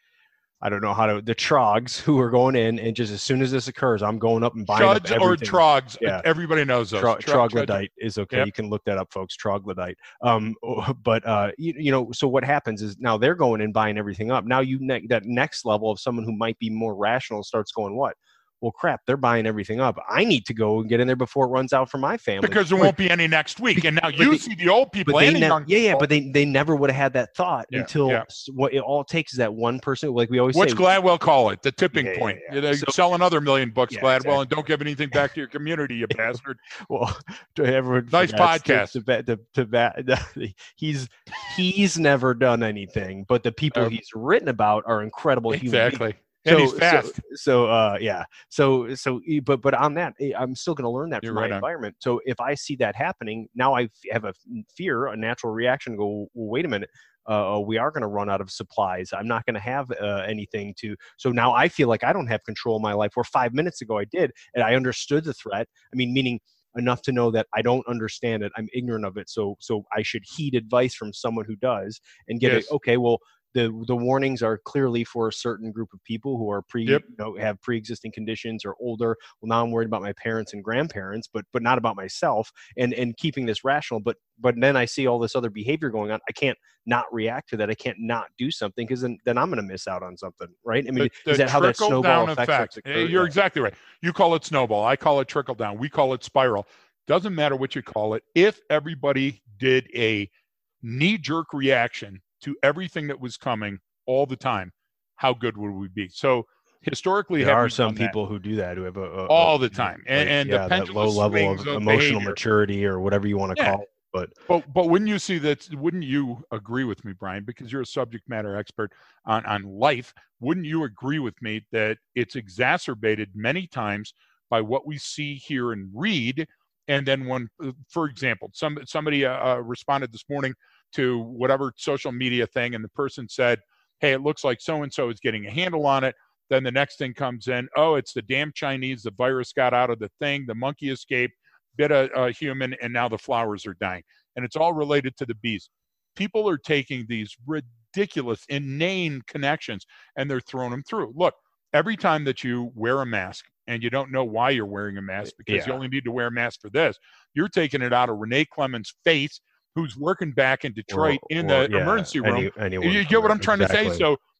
[SPEAKER 1] I don't know how to the trogs who are going in and just as soon as this occurs, I'm going up and buying up
[SPEAKER 2] Chuds or
[SPEAKER 1] everything.
[SPEAKER 2] trogs,
[SPEAKER 1] Yeah.
[SPEAKER 2] everybody knows those.
[SPEAKER 1] Tro-
[SPEAKER 2] Tro-
[SPEAKER 1] troglodyte is okay.
[SPEAKER 2] Yep.
[SPEAKER 1] You can look that up, folks. Troglodyte. Um, but uh, you, you know, so what happens is now they're going and buying everything up. Now you ne- that next level of someone who might be more rational starts going, what? Well, crap, they're buying everything up. I need to go and get in there before it runs out for my family.
[SPEAKER 2] Because there
[SPEAKER 1] But-
[SPEAKER 2] won't be any next week. And now
[SPEAKER 1] But
[SPEAKER 2] you
[SPEAKER 1] they-
[SPEAKER 2] see the old people
[SPEAKER 1] but they
[SPEAKER 2] and the
[SPEAKER 1] never,
[SPEAKER 2] young
[SPEAKER 1] yeah, yeah,
[SPEAKER 2] people.
[SPEAKER 1] but they, they never would have had that thought
[SPEAKER 2] Yeah,
[SPEAKER 1] until
[SPEAKER 2] yeah.
[SPEAKER 1] s- what it all takes is that one person, like we always
[SPEAKER 2] What's
[SPEAKER 1] say.
[SPEAKER 2] Gladwell call it? The tipping
[SPEAKER 1] Yeah, yeah,
[SPEAKER 2] point.
[SPEAKER 1] yeah.
[SPEAKER 2] You know,
[SPEAKER 1] So-
[SPEAKER 2] sell another million books,
[SPEAKER 1] Yeah,
[SPEAKER 2] Gladwell,
[SPEAKER 1] exactly.
[SPEAKER 2] and don't give anything back to your community, you bastard.
[SPEAKER 1] Well, to everyone
[SPEAKER 2] Nice
[SPEAKER 1] forgets
[SPEAKER 2] podcast.
[SPEAKER 1] To, to, to, to, ba- he's he's never done anything, but the people
[SPEAKER 2] Um,
[SPEAKER 1] he's written about are incredible human beings.
[SPEAKER 2] Exactly. And he's
[SPEAKER 1] So-
[SPEAKER 2] fast.
[SPEAKER 1] So, so uh, yeah. So so e- but but on that, eh, I'm still going to learn that
[SPEAKER 2] You're
[SPEAKER 1] from
[SPEAKER 2] right
[SPEAKER 1] my
[SPEAKER 2] on.
[SPEAKER 1] environment. So if I see that happening, now I f- have a f- fear, a natural reaction. Go, well, wait a minute. Uh, we are going to run out of supplies. I'm not going to have uh, anything to. So now I feel like I don't have control of my life. Where five minutes ago I did, and I understood the threat. I mean, meaning enough to know that I don't understand it. I'm ignorant of it. So so I should heed advice from someone who does and get
[SPEAKER 2] Yes.
[SPEAKER 1] it. Okay, well. The, the warnings are clearly for a certain group of people who are pre
[SPEAKER 2] Yep.
[SPEAKER 1] you know, have pre-existing conditions or older. Well, now I'm worried about my parents and grandparents, but but not about myself and and keeping this rational. But but then I see all this other behavior going on. I can't not react to that. I can't not do something because then, then I'm going to miss out on something, right? I mean,
[SPEAKER 2] The- the
[SPEAKER 1] is that how that
[SPEAKER 2] trickle
[SPEAKER 1] snowball
[SPEAKER 2] down
[SPEAKER 1] effect
[SPEAKER 2] effect.
[SPEAKER 1] starts to
[SPEAKER 2] Eh,
[SPEAKER 1] occur?
[SPEAKER 2] You're
[SPEAKER 1] Yeah.
[SPEAKER 2] exactly right. You call it snowball. I call it trickle down. We call it spiral. Doesn't matter what you call it. If everybody did a knee-jerk reaction to everything that was coming all the time, how good would we be? So historically,
[SPEAKER 1] There
[SPEAKER 2] have
[SPEAKER 1] are
[SPEAKER 2] we
[SPEAKER 1] some
[SPEAKER 2] done that?
[SPEAKER 1] people who do that who have a, a
[SPEAKER 2] all
[SPEAKER 1] a-
[SPEAKER 2] the time, and,
[SPEAKER 1] like,
[SPEAKER 2] and
[SPEAKER 1] yeah,
[SPEAKER 2] the
[SPEAKER 1] that
[SPEAKER 2] pendulum
[SPEAKER 1] low level
[SPEAKER 2] swings
[SPEAKER 1] of
[SPEAKER 2] of
[SPEAKER 1] emotional
[SPEAKER 2] behavior.
[SPEAKER 1] maturity or whatever you want to
[SPEAKER 2] Yeah.
[SPEAKER 1] call it. But
[SPEAKER 2] But but wouldn't you see that? Wouldn't you agree with me, Brian? Because you're a subject matter expert on on life. Wouldn't you agree with me that it's exacerbated many times by what we see, hear, and read? And then when, for example, some somebody uh, uh, responded this morning to whatever social media thing, and the person said, "Hey, it looks like so and so is getting a handle on it." Then the next thing comes in, "Oh, it's the damn Chinese. The virus got out of the thing. The monkey escaped, bit a, a human, and now the flowers are dying." And it's all related to the bees. People are taking these ridiculous, inane connections, and they're throwing them through. Look, every time that you wear a mask and you don't know why you're wearing a mask because you
[SPEAKER 1] Yeah.
[SPEAKER 2] only need to wear a mask for this, you're taking it out of Renee Clemens' face, who's working back in Detroit
[SPEAKER 1] or-
[SPEAKER 2] in
[SPEAKER 1] or,
[SPEAKER 2] the
[SPEAKER 1] yeah,
[SPEAKER 2] emergency room.
[SPEAKER 1] any- anyone
[SPEAKER 2] You
[SPEAKER 1] from
[SPEAKER 2] get what
[SPEAKER 1] there.
[SPEAKER 2] I'm trying to say?
[SPEAKER 1] Exactly.
[SPEAKER 2] So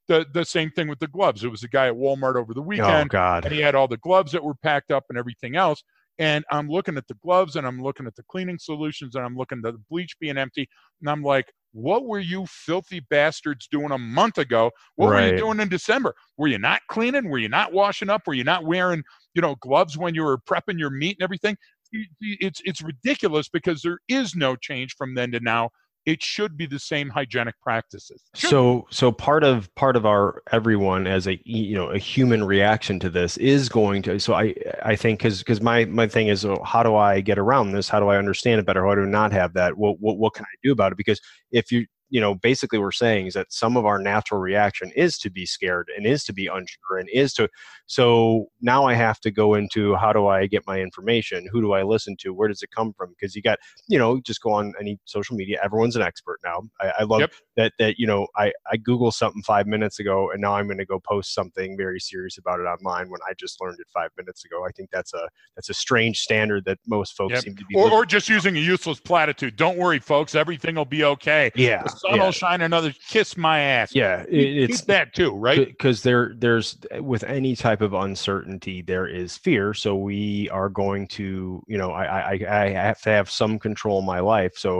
[SPEAKER 2] the the same thing with the gloves. It was a guy at Walmart over the
[SPEAKER 1] Oh
[SPEAKER 2] weekend,
[SPEAKER 1] God.
[SPEAKER 2] and he had all the gloves that were packed up and everything else. And I'm looking at the gloves, and I'm looking at the cleaning solutions, and I'm looking at the bleach being empty, and I'm like, what were you filthy bastards doing a month ago? What
[SPEAKER 1] Right.
[SPEAKER 2] were you doing in December? Were you not cleaning? Were you not washing up? Were you not wearing, you know, gloves when you were prepping your meat and everything? It's it's ridiculous because there is no change from then to now. It should be the same hygienic practices. Should
[SPEAKER 1] So,
[SPEAKER 2] be.
[SPEAKER 1] so part of part of our everyone as a you know a human reaction to this is going to. So I I think because because my my thing is, oh, how do I get around this? How do I understand it better? How do I not have that? What what what can I do about it? Because if you you know basically we're saying is that some of our natural reaction is to be scared and is to be unsure and is to. So now I have to go into how do I get my information? Who do I listen to? Where does it come from? Because you got you know just go on any social media. Everyone's an expert now. I, I love.
[SPEAKER 2] Yep.
[SPEAKER 1] That, that you know, I, I Googled something five minutes ago, and now I'm going to go post something very serious about it online when I just learned it five minutes ago. I think that's a that's a strange standard that most folks
[SPEAKER 2] Yep.
[SPEAKER 1] seem to be.
[SPEAKER 2] Or, or just using a useless platitude. Don't worry, folks. Everything will be okay.
[SPEAKER 1] Yeah,
[SPEAKER 2] the sun
[SPEAKER 1] yeah.
[SPEAKER 2] will shine another. Kiss my ass.
[SPEAKER 1] Yeah, it,
[SPEAKER 2] Keep
[SPEAKER 1] it's
[SPEAKER 2] that too, right?
[SPEAKER 1] Because there there's with any type of uncertainty there is fear. So we are going to you know I I I have to have some control in my life. So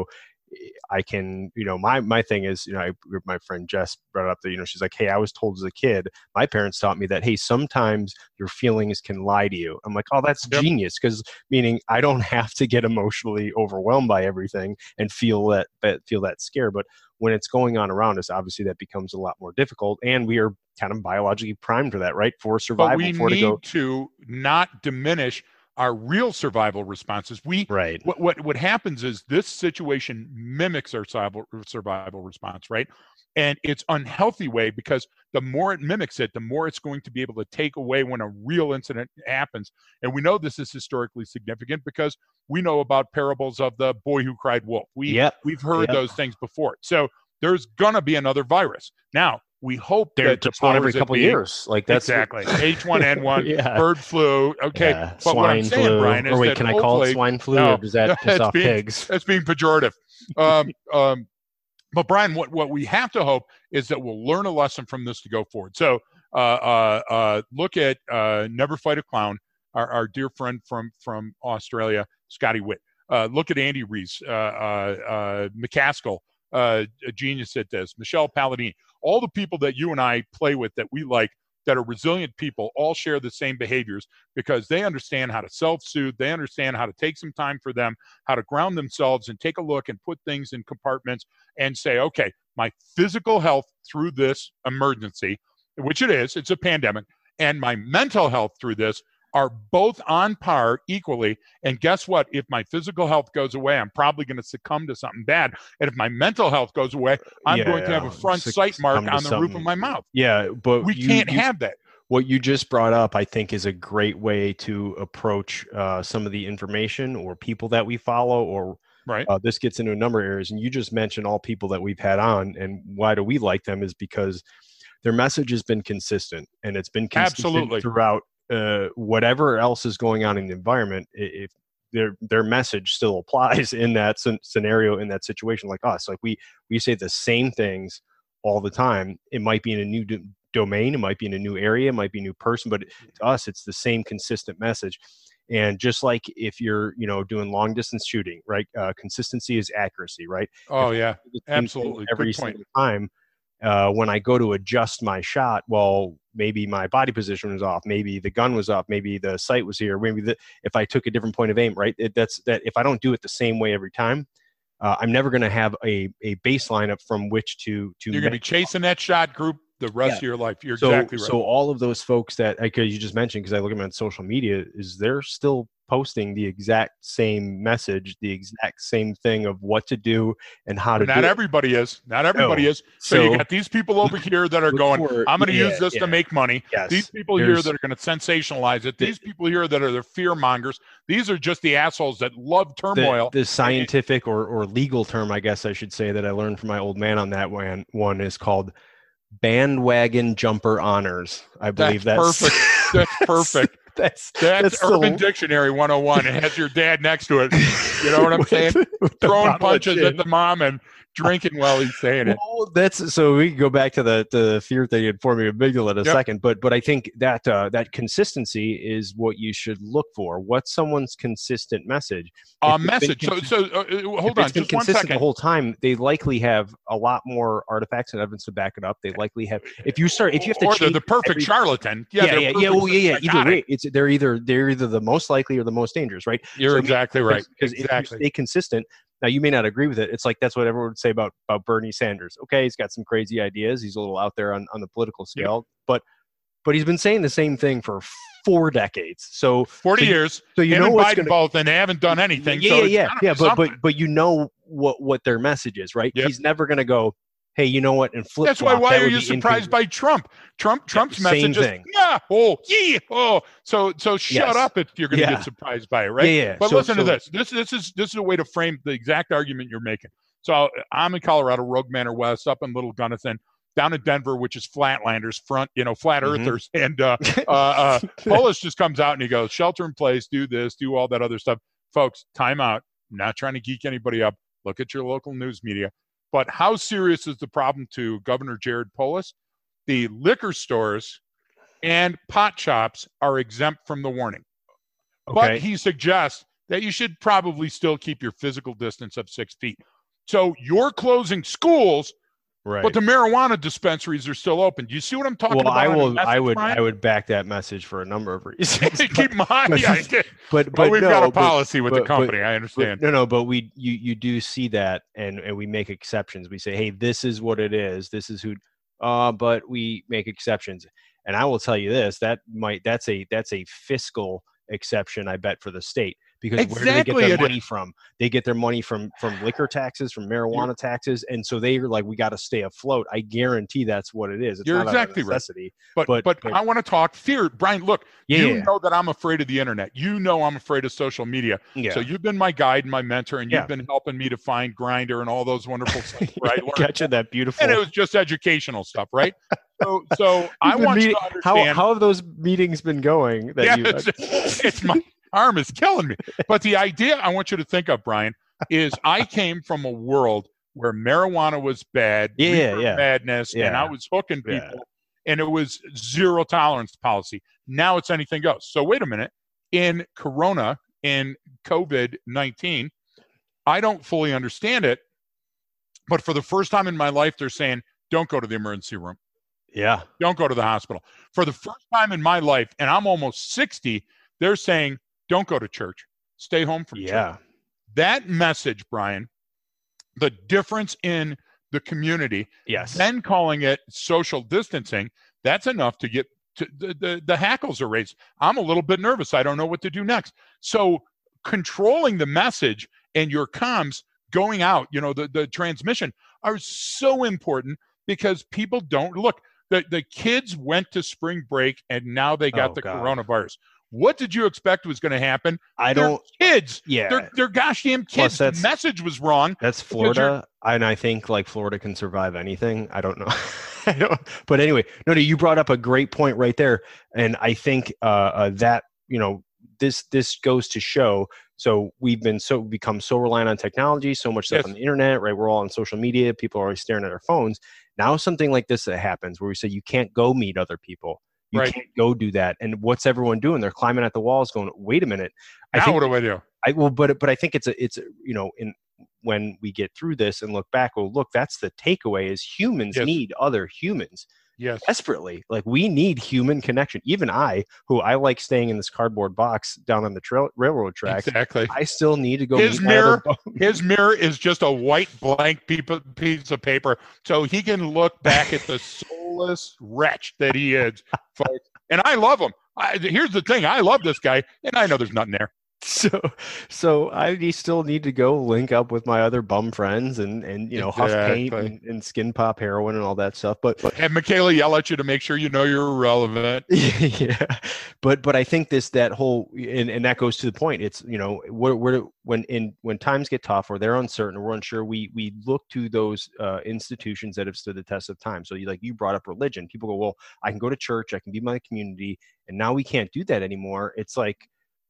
[SPEAKER 1] I can, you know, my, my thing is, you know, I, my friend Jess brought up that, you know, she's like, hey, I was told as a kid, my parents taught me that, hey, sometimes your feelings can lie to you. I'm like, oh, that's
[SPEAKER 2] Yep.
[SPEAKER 1] genius. Because meaning I don't have to get emotionally overwhelmed by everything and feel that, that feel that scare. But when it's going on around us, obviously that becomes a lot more difficult. And we are kind of biologically primed for that, right? For survival.
[SPEAKER 2] But we
[SPEAKER 1] for
[SPEAKER 2] need
[SPEAKER 1] to, go.
[SPEAKER 2] to not diminish our real survival responses. We
[SPEAKER 1] right.
[SPEAKER 2] What what what happens is this situation mimics our survival survival response, right? And it's unhealthy way because the more it mimics it, the more it's going to be able to take away when a real incident happens. And we know this is historically significant because we know about parables of the boy who cried wolf. We
[SPEAKER 1] yep.
[SPEAKER 2] we've heard
[SPEAKER 1] yep.
[SPEAKER 2] those things before. So there's gonna be another virus. Now, we hope
[SPEAKER 1] They're
[SPEAKER 2] that
[SPEAKER 1] just one every couple of years. Like that's
[SPEAKER 2] exactly H one N one,
[SPEAKER 1] yeah.
[SPEAKER 2] bird flu. Okay,
[SPEAKER 1] yeah.
[SPEAKER 2] but
[SPEAKER 1] swine
[SPEAKER 2] what I'm saying,
[SPEAKER 1] flu.
[SPEAKER 2] Brian, is
[SPEAKER 1] or wait,
[SPEAKER 2] that
[SPEAKER 1] can I call it swine flu,
[SPEAKER 2] no,
[SPEAKER 1] or does that piss off
[SPEAKER 2] being,
[SPEAKER 1] pigs?
[SPEAKER 2] That's being pejorative. Um, um, but Brian, what what we have to hope is that we'll learn a lesson from this to go forward. So, uh, uh, uh, look at uh, Never Fight a Clown, our, our dear friend from from Australia, Scotty Witt. Uh, look at Andy Reese, uh, uh, uh, McCaskill, uh, a genius at this, Michelle Palladini. All the people that you and I play with that we like, that are resilient people, all share the same behaviors because they understand how to self-soothe. They understand how to take some time for them, how to ground themselves and take a look and put things in compartments and say, okay, my physical health through this emergency, which it is, it's a pandemic, and my mental health through this are both on par equally. And guess what? If my physical health goes away, I'm probably going to succumb to something bad. And if my mental health goes away, I'm
[SPEAKER 1] yeah,
[SPEAKER 2] going to have a front sight mark on the roof of my mouth.
[SPEAKER 1] Yeah, but
[SPEAKER 2] we
[SPEAKER 1] you,
[SPEAKER 2] can't
[SPEAKER 1] you,
[SPEAKER 2] have that.
[SPEAKER 1] What you just brought up, I think, is a great way to approach uh, some of the information or people that we follow, or
[SPEAKER 2] right.
[SPEAKER 1] Uh, this gets into a number of areas. And you just mentioned all people that we've had on, and why do we like them is because their message has been consistent, and it's been consistent
[SPEAKER 2] Absolutely.
[SPEAKER 1] throughout uh, whatever else is going on in the environment. If their their message still applies in that scenario, in that situation, like us, like we we say the same things all the time. It might be in a new do- domain, it might be in a new area, it might be a new person, but to us, it's the same consistent message. And just like if you're, you know, doing long distance shooting, right? Uh, consistency is accuracy, right?
[SPEAKER 2] Oh
[SPEAKER 1] if
[SPEAKER 2] yeah, absolutely.
[SPEAKER 1] Every
[SPEAKER 2] Good
[SPEAKER 1] single
[SPEAKER 2] point.
[SPEAKER 1] time, uh, when I go to adjust my shot, well, maybe my body position was off, maybe the gun was off, maybe the sight was here, maybe the, if I took a different point of aim, right? It, that's that. If I don't do it the same way every time, uh, I'm never going to have a a baseline up from which to to.
[SPEAKER 2] You're going to be chasing that shot group the rest yeah. of your life. You're
[SPEAKER 1] so,
[SPEAKER 2] exactly right.
[SPEAKER 1] So all of those folks that I could you just mentioned, because I look at them on social media, is they're still posting the exact same message, the exact same thing of what to do and how
[SPEAKER 2] but
[SPEAKER 1] to
[SPEAKER 2] not
[SPEAKER 1] do
[SPEAKER 2] everybody it. is. Not everybody
[SPEAKER 1] no.
[SPEAKER 2] is. So, so you got these people over here that are going, for, I'm going to
[SPEAKER 1] yeah,
[SPEAKER 2] use this
[SPEAKER 1] yeah.
[SPEAKER 2] to make money.
[SPEAKER 1] Yes.
[SPEAKER 2] These people
[SPEAKER 1] There's,
[SPEAKER 2] here that are going to sensationalize it. These the, people here that are the fear mongers. These are just the assholes that love turmoil.
[SPEAKER 1] The, the scientific or, or legal term, I guess I should say, that I learned from my old man on that one, one is called bandwagon jumper honors. I believe
[SPEAKER 2] that's,
[SPEAKER 1] that's
[SPEAKER 2] perfect. That's perfect.
[SPEAKER 1] That's
[SPEAKER 2] that's,
[SPEAKER 1] that's
[SPEAKER 2] Urban
[SPEAKER 1] the...
[SPEAKER 2] Dictionary one oh one. It has your dad next to it. You know what I'm saying? Throwing punches at the mom and drinking while he's saying it.
[SPEAKER 1] Well, that's so we can go back to the the fear thing and forming amygdala in a
[SPEAKER 2] Yep.
[SPEAKER 1] second, but but I think that uh, that consistency is what you should look for. What's someone's consistent message?
[SPEAKER 2] Uh,
[SPEAKER 1] If it's been
[SPEAKER 2] message. So,
[SPEAKER 1] consi-
[SPEAKER 2] so uh, uh, hold
[SPEAKER 1] if
[SPEAKER 2] on,
[SPEAKER 1] it's been
[SPEAKER 2] just one
[SPEAKER 1] consistent
[SPEAKER 2] second.
[SPEAKER 1] the whole time, they likely have a lot more artifacts and evidence to back it up. They likely have. If you start, if you have to
[SPEAKER 2] or
[SPEAKER 1] change
[SPEAKER 2] they're the perfect
[SPEAKER 1] every-
[SPEAKER 2] charlatan. Yeah,
[SPEAKER 1] yeah,
[SPEAKER 2] they're
[SPEAKER 1] yeah, yeah.
[SPEAKER 2] perfect
[SPEAKER 1] Well, yeah, yeah. Either
[SPEAKER 2] psychotic.
[SPEAKER 1] way, it's they're either they're either the most likely or the most dangerous, right?
[SPEAKER 2] You're
[SPEAKER 1] So,
[SPEAKER 2] exactly right.
[SPEAKER 1] Because if you
[SPEAKER 2] Exactly.
[SPEAKER 1] stay consistent, now you may not agree with it. It's like that's what everyone would say about about Bernie Sanders. Okay, he's got some crazy ideas. He's a little out there on, on the political scale, but but he's been saying the same thing for four decades. So
[SPEAKER 2] Forty
[SPEAKER 1] so you-
[SPEAKER 2] years.
[SPEAKER 1] So you
[SPEAKER 2] him
[SPEAKER 1] know
[SPEAKER 2] and
[SPEAKER 1] what's
[SPEAKER 2] Biden
[SPEAKER 1] going to
[SPEAKER 2] both, and they haven't done anything.
[SPEAKER 1] yeah,
[SPEAKER 2] so
[SPEAKER 1] yeah,
[SPEAKER 2] it's
[SPEAKER 1] yeah,
[SPEAKER 2] gotta
[SPEAKER 1] yeah.
[SPEAKER 2] be
[SPEAKER 1] But but
[SPEAKER 2] something.
[SPEAKER 1] but you know what what their message is, right?
[SPEAKER 2] Yep.
[SPEAKER 1] He's never going to go, hey, you know what? And flip.
[SPEAKER 2] That's why. Why are you surprised by Trump? Trump. Trump's
[SPEAKER 1] same
[SPEAKER 2] message is
[SPEAKER 1] thing.
[SPEAKER 2] yeah. Oh, yeah. Oh. So so shut
[SPEAKER 1] Yes.
[SPEAKER 2] up if you're going to
[SPEAKER 1] Yeah.
[SPEAKER 2] get surprised by it, right?
[SPEAKER 1] Yeah, yeah.
[SPEAKER 2] But
[SPEAKER 1] So-
[SPEAKER 2] listen to
[SPEAKER 1] so-
[SPEAKER 2] this. This this is this is a way to frame the exact argument you're making. So I'm in Colorado, Rogue Manor West, up in Little Gunnison, down in Denver, which is Flatlanders, front, you know, flat
[SPEAKER 1] Mhm.
[SPEAKER 2] earthers, and uh, uh, uh, Polis just comes out and he goes, shelter in place, do this, do all that other stuff. Folks, time out. I'm not trying to geek anybody up. Look at your local news media. But how serious is the problem to Governor Jared Polis? The liquor stores and pot shops are exempt from the warning. But
[SPEAKER 1] Okay.
[SPEAKER 2] he suggests that you should probably still keep your physical distance of six feet. So you're closing schools,
[SPEAKER 1] Right.
[SPEAKER 2] but the marijuana dispensaries are still open. Do you see what I'm talking
[SPEAKER 1] well,
[SPEAKER 2] about?
[SPEAKER 1] I
[SPEAKER 2] on a
[SPEAKER 1] will.
[SPEAKER 2] message,
[SPEAKER 1] I would.
[SPEAKER 2] Brian?
[SPEAKER 1] I would back that message for a number of reasons.
[SPEAKER 2] keep in mind.
[SPEAKER 1] but-
[SPEAKER 2] yeah,
[SPEAKER 1] but
[SPEAKER 2] but,
[SPEAKER 1] but
[SPEAKER 2] we've
[SPEAKER 1] no,
[SPEAKER 2] got a
[SPEAKER 1] but-
[SPEAKER 2] policy with
[SPEAKER 1] but-
[SPEAKER 2] the company. I
[SPEAKER 1] but
[SPEAKER 2] understand.
[SPEAKER 1] no, no, but we you you do see that, and and we make exceptions. We say, hey, this is what it is. This is who. Uh, but we make exceptions, and I will tell you this: that might that's a that's a fiscal exception, I bet, for the state. Because where do they
[SPEAKER 2] Exactly
[SPEAKER 1] get
[SPEAKER 2] it
[SPEAKER 1] their money from? They get their money from from liquor taxes, from marijuana taxes, and so they're like, we got to stay afloat. I guarantee that's what it is. It's
[SPEAKER 2] You're
[SPEAKER 1] not
[SPEAKER 2] exactly
[SPEAKER 1] a
[SPEAKER 2] right.
[SPEAKER 1] necessity.
[SPEAKER 2] But,
[SPEAKER 1] but-
[SPEAKER 2] but
[SPEAKER 1] but-
[SPEAKER 2] I want to talk fear. Brian, look,
[SPEAKER 1] Yeah,
[SPEAKER 2] you
[SPEAKER 1] yeah.
[SPEAKER 2] know that I'm afraid of the internet. You know I'm afraid of social media.
[SPEAKER 1] Yeah.
[SPEAKER 2] So you've been my guide and my mentor, and
[SPEAKER 1] Yeah.
[SPEAKER 2] you've been helping me to find Grindr and all those wonderful sites where I learned.
[SPEAKER 1] Gotcha, that beautiful.
[SPEAKER 2] And it was just educational stuff, right? So, so I
[SPEAKER 1] You've been
[SPEAKER 2] want you
[SPEAKER 1] meeting-
[SPEAKER 2] to understand.
[SPEAKER 1] how how have those meetings been going? That
[SPEAKER 2] yeah,
[SPEAKER 1] you,
[SPEAKER 2] it's, it's my arm is killing me. But the idea I want you to think of, Brian, is I came from a world where marijuana was bad,
[SPEAKER 1] Yeah,
[SPEAKER 2] reefer
[SPEAKER 1] yeah.
[SPEAKER 2] madness, and
[SPEAKER 1] Yeah.
[SPEAKER 2] I was hooking people,
[SPEAKER 1] Yeah.
[SPEAKER 2] and it was zero tolerance policy. Now it's anything goes. So wait a minute. In Corona, in COVID nineteen, I don't fully understand it, but for the first time in my life, they're saying, don't go to the emergency room.
[SPEAKER 1] yeah,
[SPEAKER 2] Don't go to the hospital. For the first time in my life, and I'm almost sixty, they're saying, don't go to church. Stay home from church.
[SPEAKER 1] yeah,
[SPEAKER 2] That message, Brian, the difference in the community,
[SPEAKER 1] yes,
[SPEAKER 2] then calling it social distancing, that's enough to get to the, the, the hackles are raised. I'm a little bit nervous. I don't know what to do next. So controlling the message and your comms going out, you know, the, the transmission are so important because people don't look. The, the kids went to spring break and now they got
[SPEAKER 1] Oh,
[SPEAKER 2] the
[SPEAKER 1] God.
[SPEAKER 2] coronavirus. What did you expect was going to happen?
[SPEAKER 1] I
[SPEAKER 2] They're
[SPEAKER 1] don't.
[SPEAKER 2] kids.
[SPEAKER 1] Yeah,
[SPEAKER 2] They're, they're gosh damn
[SPEAKER 1] Plus,
[SPEAKER 2] kids. The
[SPEAKER 1] that's-
[SPEAKER 2] message was wrong.
[SPEAKER 1] that's
[SPEAKER 2] because you're-
[SPEAKER 1] Florida, and I think like Florida can survive anything. I don't know. I don't, but anyway, no, no, you brought up a great point right there, and I think uh, uh, that you know this this goes to show. So we've been so become so reliant on technology, so much stuff
[SPEAKER 2] Yes.
[SPEAKER 1] on the internet, right? We're all on social media. People are always staring at their phones. Now something like this that happens, where we say you can't go meet other people. You
[SPEAKER 2] Right.
[SPEAKER 1] can't go do that. And what's everyone doing? They're climbing at the walls, going, "Wait a minute." I
[SPEAKER 2] Now
[SPEAKER 1] think
[SPEAKER 2] what do I do?
[SPEAKER 1] I well, but but I think it's a it's a, you know in when we get through this and look back, well, look, that's the takeaway: is humans
[SPEAKER 2] Yes.
[SPEAKER 1] need other humans
[SPEAKER 2] Yes.
[SPEAKER 1] desperately. Like we need human connection. Even I, who I like staying in this cardboard box down on the trail, railroad tracks,
[SPEAKER 2] Exactly.
[SPEAKER 1] I still need to go.
[SPEAKER 2] His
[SPEAKER 1] meet my other
[SPEAKER 2] mirror-
[SPEAKER 1] bo-
[SPEAKER 2] His mirror is just a white blank peop- piece of paper, so he can look back at the soulless wretch that he is, folks. And I love him. I, here's the thing: I love this guy, and I know there's nothing there.
[SPEAKER 1] So, so I need- still need to go link up with my other bum friends and and you know huff paint
[SPEAKER 2] Exactly.
[SPEAKER 1] and, and skin pop heroin and all that stuff. But
[SPEAKER 2] Have Michaela yell at you to make sure you know you're irrelevant.
[SPEAKER 1] yeah, but but I think this that whole and, and that goes to the point. It's you know we're, we're when in when times get tough or they're uncertain or we're unsure, we we look to those uh, institutions that have stood the test of time. So you like you brought up religion. People go, well, I can go to church, I can be my community, and now we can't do that anymore. It's like,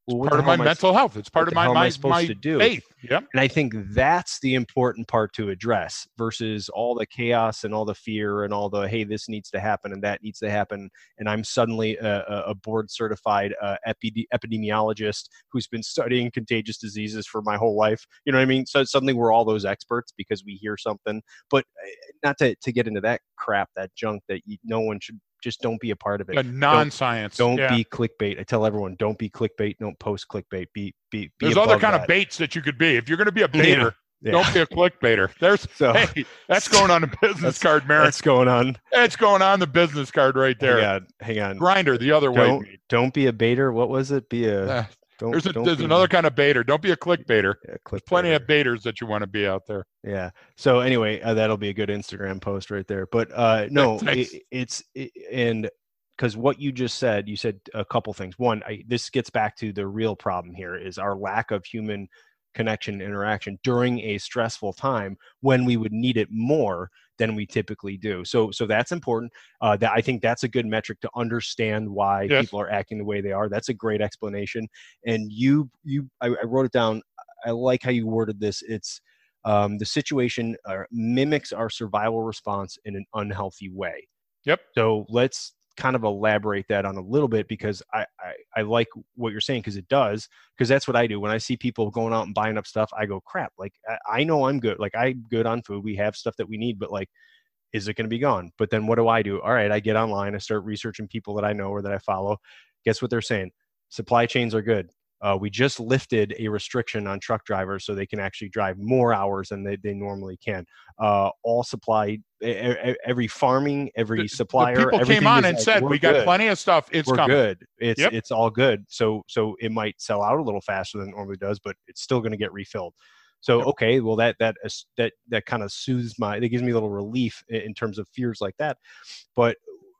[SPEAKER 1] well,
[SPEAKER 2] It's part of my mental health. It's part of my my, my
[SPEAKER 1] to do?
[SPEAKER 2] faith. Yep.
[SPEAKER 1] And I think that's the important part to address versus all the chaos and all the fear and all the, hey, this needs to happen and that needs to happen. And I'm suddenly a, a board certified uh, epide- epidemiologist who's been studying contagious diseases for my whole life. You know what I mean? So suddenly we're all those experts because we hear something, but not to, to get into that crap, that junk that you, no one should. Just don't be a part of it.
[SPEAKER 2] A non-science.
[SPEAKER 1] Don't, don't
[SPEAKER 2] yeah.
[SPEAKER 1] be clickbait. I tell everyone, don't be clickbait. Don't post clickbait. Be be. be
[SPEAKER 2] There's other kind
[SPEAKER 1] that.
[SPEAKER 2] of baits that you could be. If you're going to be a baiter,
[SPEAKER 1] yeah.
[SPEAKER 2] don't be a clickbaiter. There's so, hey, that's going on the business card, Mary.
[SPEAKER 1] That's going on.
[SPEAKER 2] That's going on the business card right there.
[SPEAKER 1] Hang on. Hang on.
[SPEAKER 2] Grinder the other
[SPEAKER 1] don't,
[SPEAKER 2] way.
[SPEAKER 1] Don't be a baiter. What was it? Be a. Uh, Don't,
[SPEAKER 2] there's a,
[SPEAKER 1] don't
[SPEAKER 2] there's
[SPEAKER 1] be,
[SPEAKER 2] another kind of baiter. Don't be a clickbaiter.
[SPEAKER 1] Yeah, click
[SPEAKER 2] there's plenty
[SPEAKER 1] baiter.
[SPEAKER 2] of baiters that you want to be out there.
[SPEAKER 1] Yeah. So anyway, uh, that'll be a good Instagram post right there. But uh, no, it, it's it, and because what you just said, you said a couple things. One, I, this gets back to the real problem here is our lack of human connection, interaction during a stressful time when we would need it more than we typically do. So, so that's important. Uh, that I think that's a good metric to understand why
[SPEAKER 2] yes.
[SPEAKER 1] people are acting the way they are. That's a great explanation. And you, you, I, I wrote it down. I like how you worded this. It's um, the situation uh, mimics our survival response in an unhealthy way.
[SPEAKER 2] Yep.
[SPEAKER 1] So let's kind of elaborate that on a little bit because I, I, I like what you're saying because it does, because that's what I do. When I see people going out and buying up stuff, I go, crap, like I, I know I'm good. Like I'm good on food. We have stuff that we need, but like, is it going to be gone? But then what do I do? All right, I get online, I start researching people that I know or that I follow. Guess what they're saying? Supply chains are good. Uh, we just lifted a restriction on truck drivers so they can actually drive more hours than they, they normally can. Uh, all supply, every farming, every
[SPEAKER 2] the,
[SPEAKER 1] supplier.
[SPEAKER 2] The people came on and
[SPEAKER 1] like,
[SPEAKER 2] said, we got
[SPEAKER 1] good.
[SPEAKER 2] plenty of stuff. It's
[SPEAKER 1] we're
[SPEAKER 2] coming.
[SPEAKER 1] good. It's
[SPEAKER 2] yep.
[SPEAKER 1] it's all good. So so it might sell out a little faster than it normally does, but it's still going to get refilled. So,
[SPEAKER 2] yep.
[SPEAKER 1] okay, well, that that that that kind of soothes my, that gives me a little relief in terms of fears like that. But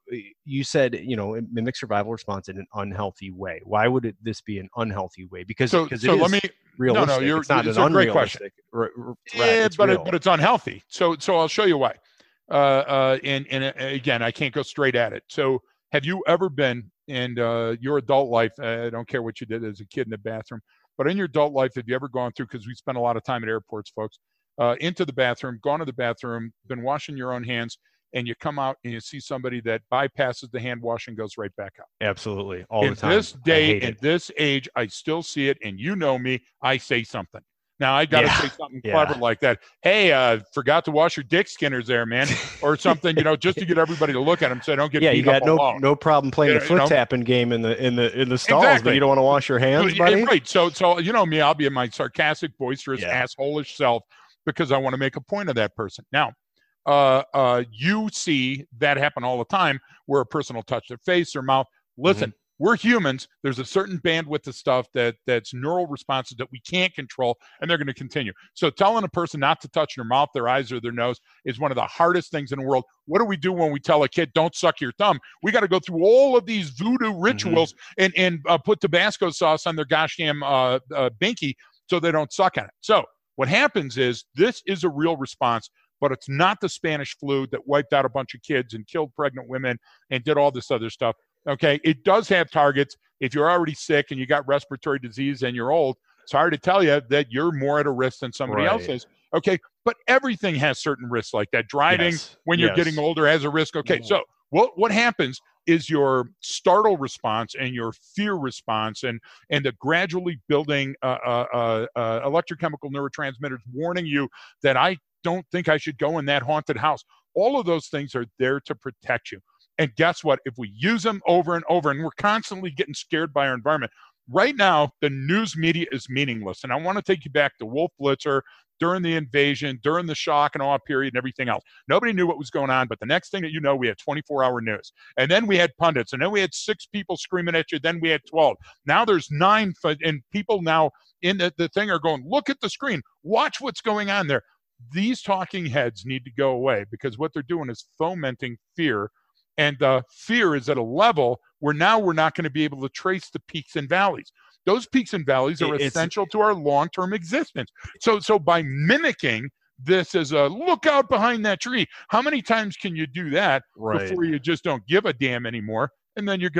[SPEAKER 1] you said, you know, it mimics survival response in an unhealthy way. Why would it, this be an unhealthy way? Because,
[SPEAKER 2] so,
[SPEAKER 1] because
[SPEAKER 2] so
[SPEAKER 1] it
[SPEAKER 2] let
[SPEAKER 1] is
[SPEAKER 2] me,
[SPEAKER 1] realistic.
[SPEAKER 2] No, no, you're,
[SPEAKER 1] it's not
[SPEAKER 2] it's
[SPEAKER 1] an
[SPEAKER 2] a great question.
[SPEAKER 1] R- r-
[SPEAKER 2] yeah,
[SPEAKER 1] it's
[SPEAKER 2] but,
[SPEAKER 1] real.
[SPEAKER 2] it, but it's unhealthy. So, so I'll show you why. Uh, uh, and, and uh, again, I can't go straight at it. So have you ever been in uh, your adult life? Uh, I don't care what you did as a kid in the bathroom, but in your adult life, have you ever gone through, because we spend a lot of time at airports, folks, uh, into the bathroom, gone to the bathroom, been washing your own hands, and you come out and you see somebody that bypasses the hand wash and goes right back up.
[SPEAKER 1] Absolutely. All
[SPEAKER 2] in
[SPEAKER 1] the time.
[SPEAKER 2] This day, in
[SPEAKER 1] it.
[SPEAKER 2] this age, I still see it. And you know me, I say something. Now I got to
[SPEAKER 1] yeah.
[SPEAKER 2] say something
[SPEAKER 1] yeah.
[SPEAKER 2] clever like that. Hey, uh, forgot to wash your dick skinners there, man. Or something, you know, just to get everybody to look at them so I don't get
[SPEAKER 1] yeah,
[SPEAKER 2] beat
[SPEAKER 1] you got
[SPEAKER 2] up
[SPEAKER 1] no
[SPEAKER 2] alone.
[SPEAKER 1] no problem playing
[SPEAKER 2] you
[SPEAKER 1] the
[SPEAKER 2] know,
[SPEAKER 1] foot
[SPEAKER 2] you know?
[SPEAKER 1] tapping game in the in the in the stalls,
[SPEAKER 2] exactly.
[SPEAKER 1] but you don't want to wash your hands, buddy.
[SPEAKER 2] Right. So so you know me, I'll be in my sarcastic, boisterous,
[SPEAKER 1] yeah.
[SPEAKER 2] asshole-ish self because I want to make a point of that person. Now, Uh, uh, you see that happen all the time where a person will touch their face or mouth. Listen, mm-hmm. we're humans. There's a certain bandwidth of stuff that that's neural responses that we can't control, and they're going to continue. So telling a person not to touch their mouth, their eyes, or their nose is one of the hardest things in the world. What do we do when we tell a kid, don't suck your thumb? We got to go through all of these voodoo rituals mm-hmm. and, and uh, put Tabasco sauce on their gosh damn uh, uh, binky so they don't suck on it. So what happens is this is a real response, but it's not the Spanish flu that wiped out a bunch of kids and killed pregnant women and did all this other stuff. Okay, it does have targets. If you're already sick and you got respiratory disease and you're old, sorry to tell you that you're more at a risk than somebody
[SPEAKER 1] right.
[SPEAKER 2] else is. Okay, but everything has certain risks like that. Driving
[SPEAKER 1] yes.
[SPEAKER 2] when you're
[SPEAKER 1] yes.
[SPEAKER 2] getting older has a risk. Okay, so what what happens is your startle response and your fear response and and the gradually building uh, uh, uh, uh, electrochemical neurotransmitters warning you that I don't think I should go in that haunted house. All of those things are there to protect you. And guess what? If we use them over and over, and we're constantly getting scared by our environment, right now, the news media is meaningless. And I want to take you back to Wolf Blitzer, during the invasion, during the shock and awe period and everything else. Nobody knew what was going on, but the next thing that you know, we had twenty-four hour news. And then we had pundits, and then we had six people screaming at you, then we had twelve. Now there's nine, and people now in the, the thing are going, look at the screen, watch what's going on there. These talking heads need to go away because what they're doing is fomenting fear. And uh, fear is at a level where now we're not going to be able to trace the peaks and valleys. Those peaks and valleys are
[SPEAKER 1] it's,
[SPEAKER 2] essential to our long-term existence. So, so by mimicking this as a look out behind that tree, how many times can you do that
[SPEAKER 1] right.
[SPEAKER 2] before you just don't give a damn anymore? And then you're going to get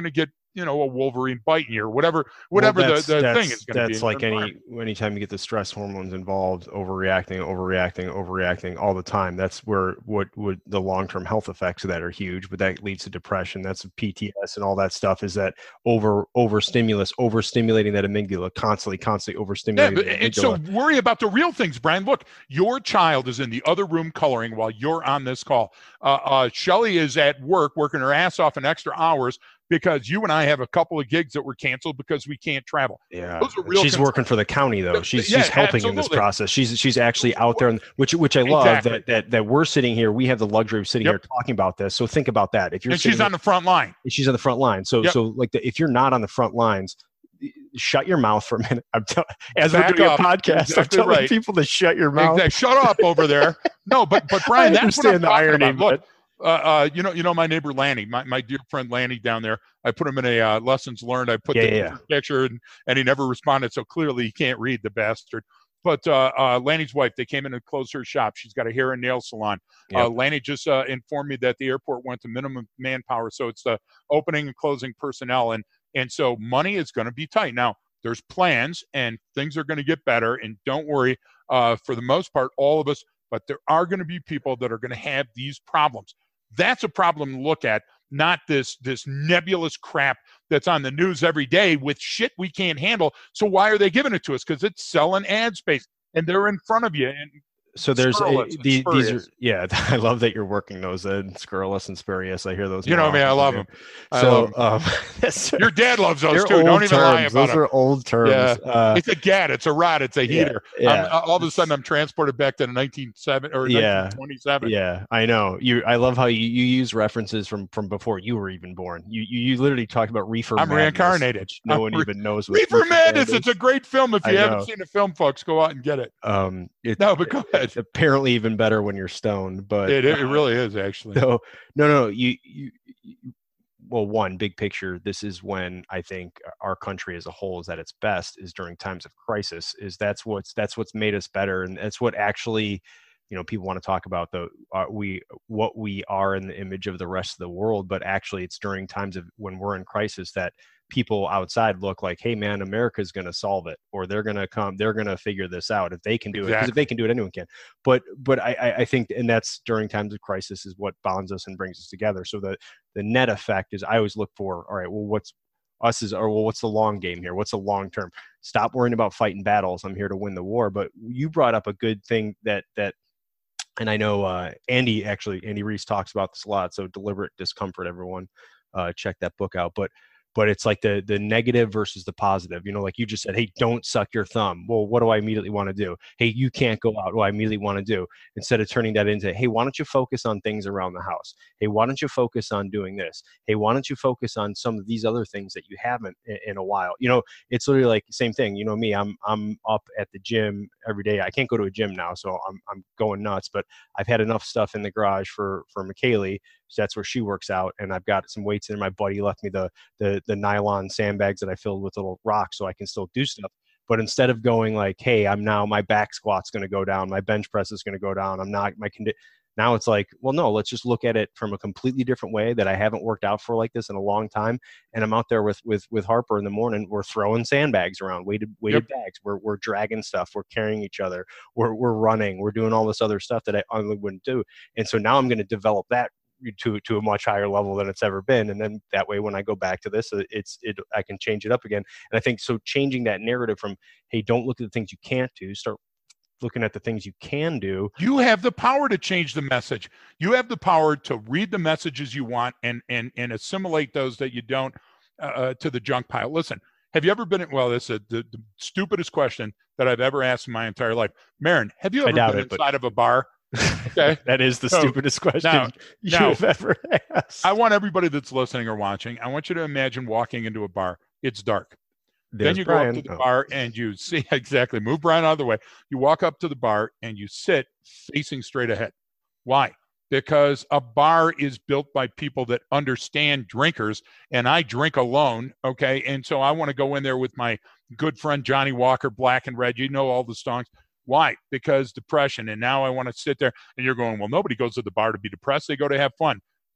[SPEAKER 2] you know, a Wolverine biting you or whatever, whatever
[SPEAKER 1] well,
[SPEAKER 2] the, the thing is going to be.
[SPEAKER 1] That's like any, anytime you get the stress hormones involved, overreacting, overreacting, overreacting all the time. That's where what would the long-term health effects of that are huge, but that leads to depression. That's P T S and all that stuff is that over, over stimulus, overstimulating that amygdala, constantly, constantly overstimulating.
[SPEAKER 2] Yeah, and so worry about the real things, Brian. Look, your child is in the other room coloring while you're on this call. Uh, uh, Shelly is at work working her ass off in extra hours because you and I have a couple of gigs that were canceled because we can't travel.
[SPEAKER 1] Yeah, she's concerns. Working for the county though. She's yeah, she's helping absolutely. in this process. She's she's actually out there, and which which I love exactly. that that that we're sitting here. We have the luxury of sitting yep. here talking about this. So think about that. If you're
[SPEAKER 2] and she's
[SPEAKER 1] here,
[SPEAKER 2] on the front line.
[SPEAKER 1] She's on the front line. So yep. so like the, if you're not on the front lines, shut your mouth for a minute. I'm telling as Back we're doing up. a podcast, exactly I'm telling right. people to shut your mouth.
[SPEAKER 2] Exactly. Shut up over there. No, but but Brian, that's what I'm
[SPEAKER 1] the
[SPEAKER 2] talking
[SPEAKER 1] irony,
[SPEAKER 2] about. Look. Uh, uh, you know, you know, my neighbor Lanny, my, my dear friend Lanny down there. I put him in a uh, lessons learned. I put
[SPEAKER 1] yeah,
[SPEAKER 2] the
[SPEAKER 1] yeah.
[SPEAKER 2] picture, and, and he never responded. So clearly, he can't read, the bastard. But uh, uh, Lanny's wife, they came in and closed her shop. She's got a hair and nail salon. Yep. Uh, Lanny just uh, informed me that the airport went to minimum manpower, so it's the opening and closing personnel, and and so money is going to be tight. Now, there's plans, and things are going to get better. And don't worry, uh, for the most part, all of us. But there are going to be people that are going to have these problems. That's a problem to look at, not this this nebulous crap that's on the news every day with shit we can't handle. So why are they giving it to us? Because it's selling ad space, and they're in front of you. And
[SPEAKER 1] so there's a, the, these are yeah. I love that you're working those in scurrilous and spurious. I hear those.
[SPEAKER 2] You know me, I love them. I
[SPEAKER 1] so
[SPEAKER 2] love them.
[SPEAKER 1] Um,
[SPEAKER 2] your dad loves those too. Don't even
[SPEAKER 1] terms.
[SPEAKER 2] lie about
[SPEAKER 1] those
[SPEAKER 2] them.
[SPEAKER 1] Those are old terms.
[SPEAKER 2] Yeah.
[SPEAKER 1] Uh,
[SPEAKER 2] it's a gat. It's a rod. It's a heater.
[SPEAKER 1] Yeah, yeah.
[SPEAKER 2] All of a sudden, I'm transported back to nineteen seven or
[SPEAKER 1] yeah,
[SPEAKER 2] nineteen twenty-seven.
[SPEAKER 1] Yeah, I know. You. I love how you, you use references from from before you were even born. You you, you literally talked about reefer.
[SPEAKER 2] I'm
[SPEAKER 1] madness,
[SPEAKER 2] reincarnated.
[SPEAKER 1] No
[SPEAKER 2] I'm
[SPEAKER 1] one
[SPEAKER 2] re-
[SPEAKER 1] even knows what
[SPEAKER 2] reefer, reefer madness. It's a great film. If you
[SPEAKER 1] I
[SPEAKER 2] haven't
[SPEAKER 1] know.
[SPEAKER 2] seen the film, folks, go out and get it.
[SPEAKER 1] Um, it,
[SPEAKER 2] no, but go ahead.
[SPEAKER 1] Apparently, even better when you're stoned, but
[SPEAKER 2] it, it really is actually.
[SPEAKER 1] So no, no, you, you, you, well, one big picture. This is when I think our country as a whole is at its best. Is during times of crisis. Is that's what's that's what's made us better, and that's what actually, you know, people want to talk about the uh, we what we are in the image of the rest of the world, but actually, it's during times of when we're in crisis that people outside look like, hey man, America's going to solve it, or they're going to come, they're going to figure this out if they can do exactly. it. Because if they can do it, anyone can. But but I, I think, and that's during times of crisis is what bonds us and brings us together. So the the net effect is I always look for, all right, well, what's us is, or well, what's the long game here? What's the long term? Stop worrying about fighting battles. I'm here to win the war. But you brought up a good thing that that. And I know uh, Andy, actually, Andy Reese talks about this a lot. So Deliberate Discomfort, everyone, uh, check that book out. But but it's like the the negative versus the positive. You know, like you just said, hey, don't suck your thumb. Well, what do I immediately want to do? Hey, you can't go out. What do I immediately want to do? Instead of turning that into, hey, why don't you focus on things around the house? Hey, why don't you focus on doing this? Hey, why don't you focus on some of these other things that you haven't in, in a while? You know, it's literally like the same thing. You know me, I'm I'm up at the gym every day. I can't go to a gym now, so I'm I'm going nuts. But I've had enough stuff in the garage for for McKaylee. So that's where she works out, and I've got some weights in there. My buddy left me the the the nylon sandbags that I filled with little rocks so I can still do stuff. But instead of going like, hey, I'm now my back squat's going to go down, my bench press is going to go down, I'm not my condi-. Now it's like, well, no, let's just look at it from a completely different way that I haven't worked out for like this in a long time. And I'm out there with with with Harper in the morning. We're throwing sandbags around, weighted weighted yep. bags. We're we're dragging stuff. We're carrying each other. We're we're running. We're doing all this other stuff that I only wouldn't do. And so now I'm going to develop that to to a much higher level than it's ever been, and then that way when I go back to this, it's it I can change it up again. And I think so changing that narrative from, hey, don't look at the things you can't do, start looking at the things you can do.
[SPEAKER 2] You have the power to change the message. You have the power to read the messages you want and and and assimilate those that you don't uh, to the junk pile. Listen, have you ever been in, well, this is the, the stupidest question that I've ever asked in my entire life. Marin, have you ever been it, inside but... of a bar? Okay.
[SPEAKER 1] That is the so, stupidest question
[SPEAKER 2] now,
[SPEAKER 1] you
[SPEAKER 2] now,
[SPEAKER 1] have ever asked.
[SPEAKER 2] I want everybody that's listening or watching, I want you to imagine walking into a bar. It's dark.
[SPEAKER 1] There's
[SPEAKER 2] then you
[SPEAKER 1] Brian.
[SPEAKER 2] go up to the
[SPEAKER 1] oh.
[SPEAKER 2] bar and you see, exactly, move Brian out of the way. You walk up to the bar and you sit facing straight ahead. Why? Because a bar is built by people that understand drinkers, and I drink alone, okay? And so I want to go in there with my good friend Johnny Walker, Black and Red. You know all the songs. Why? Because depression. And now I want to sit there, and you're going, well, nobody goes to the bar to be depressed. They go to have fun.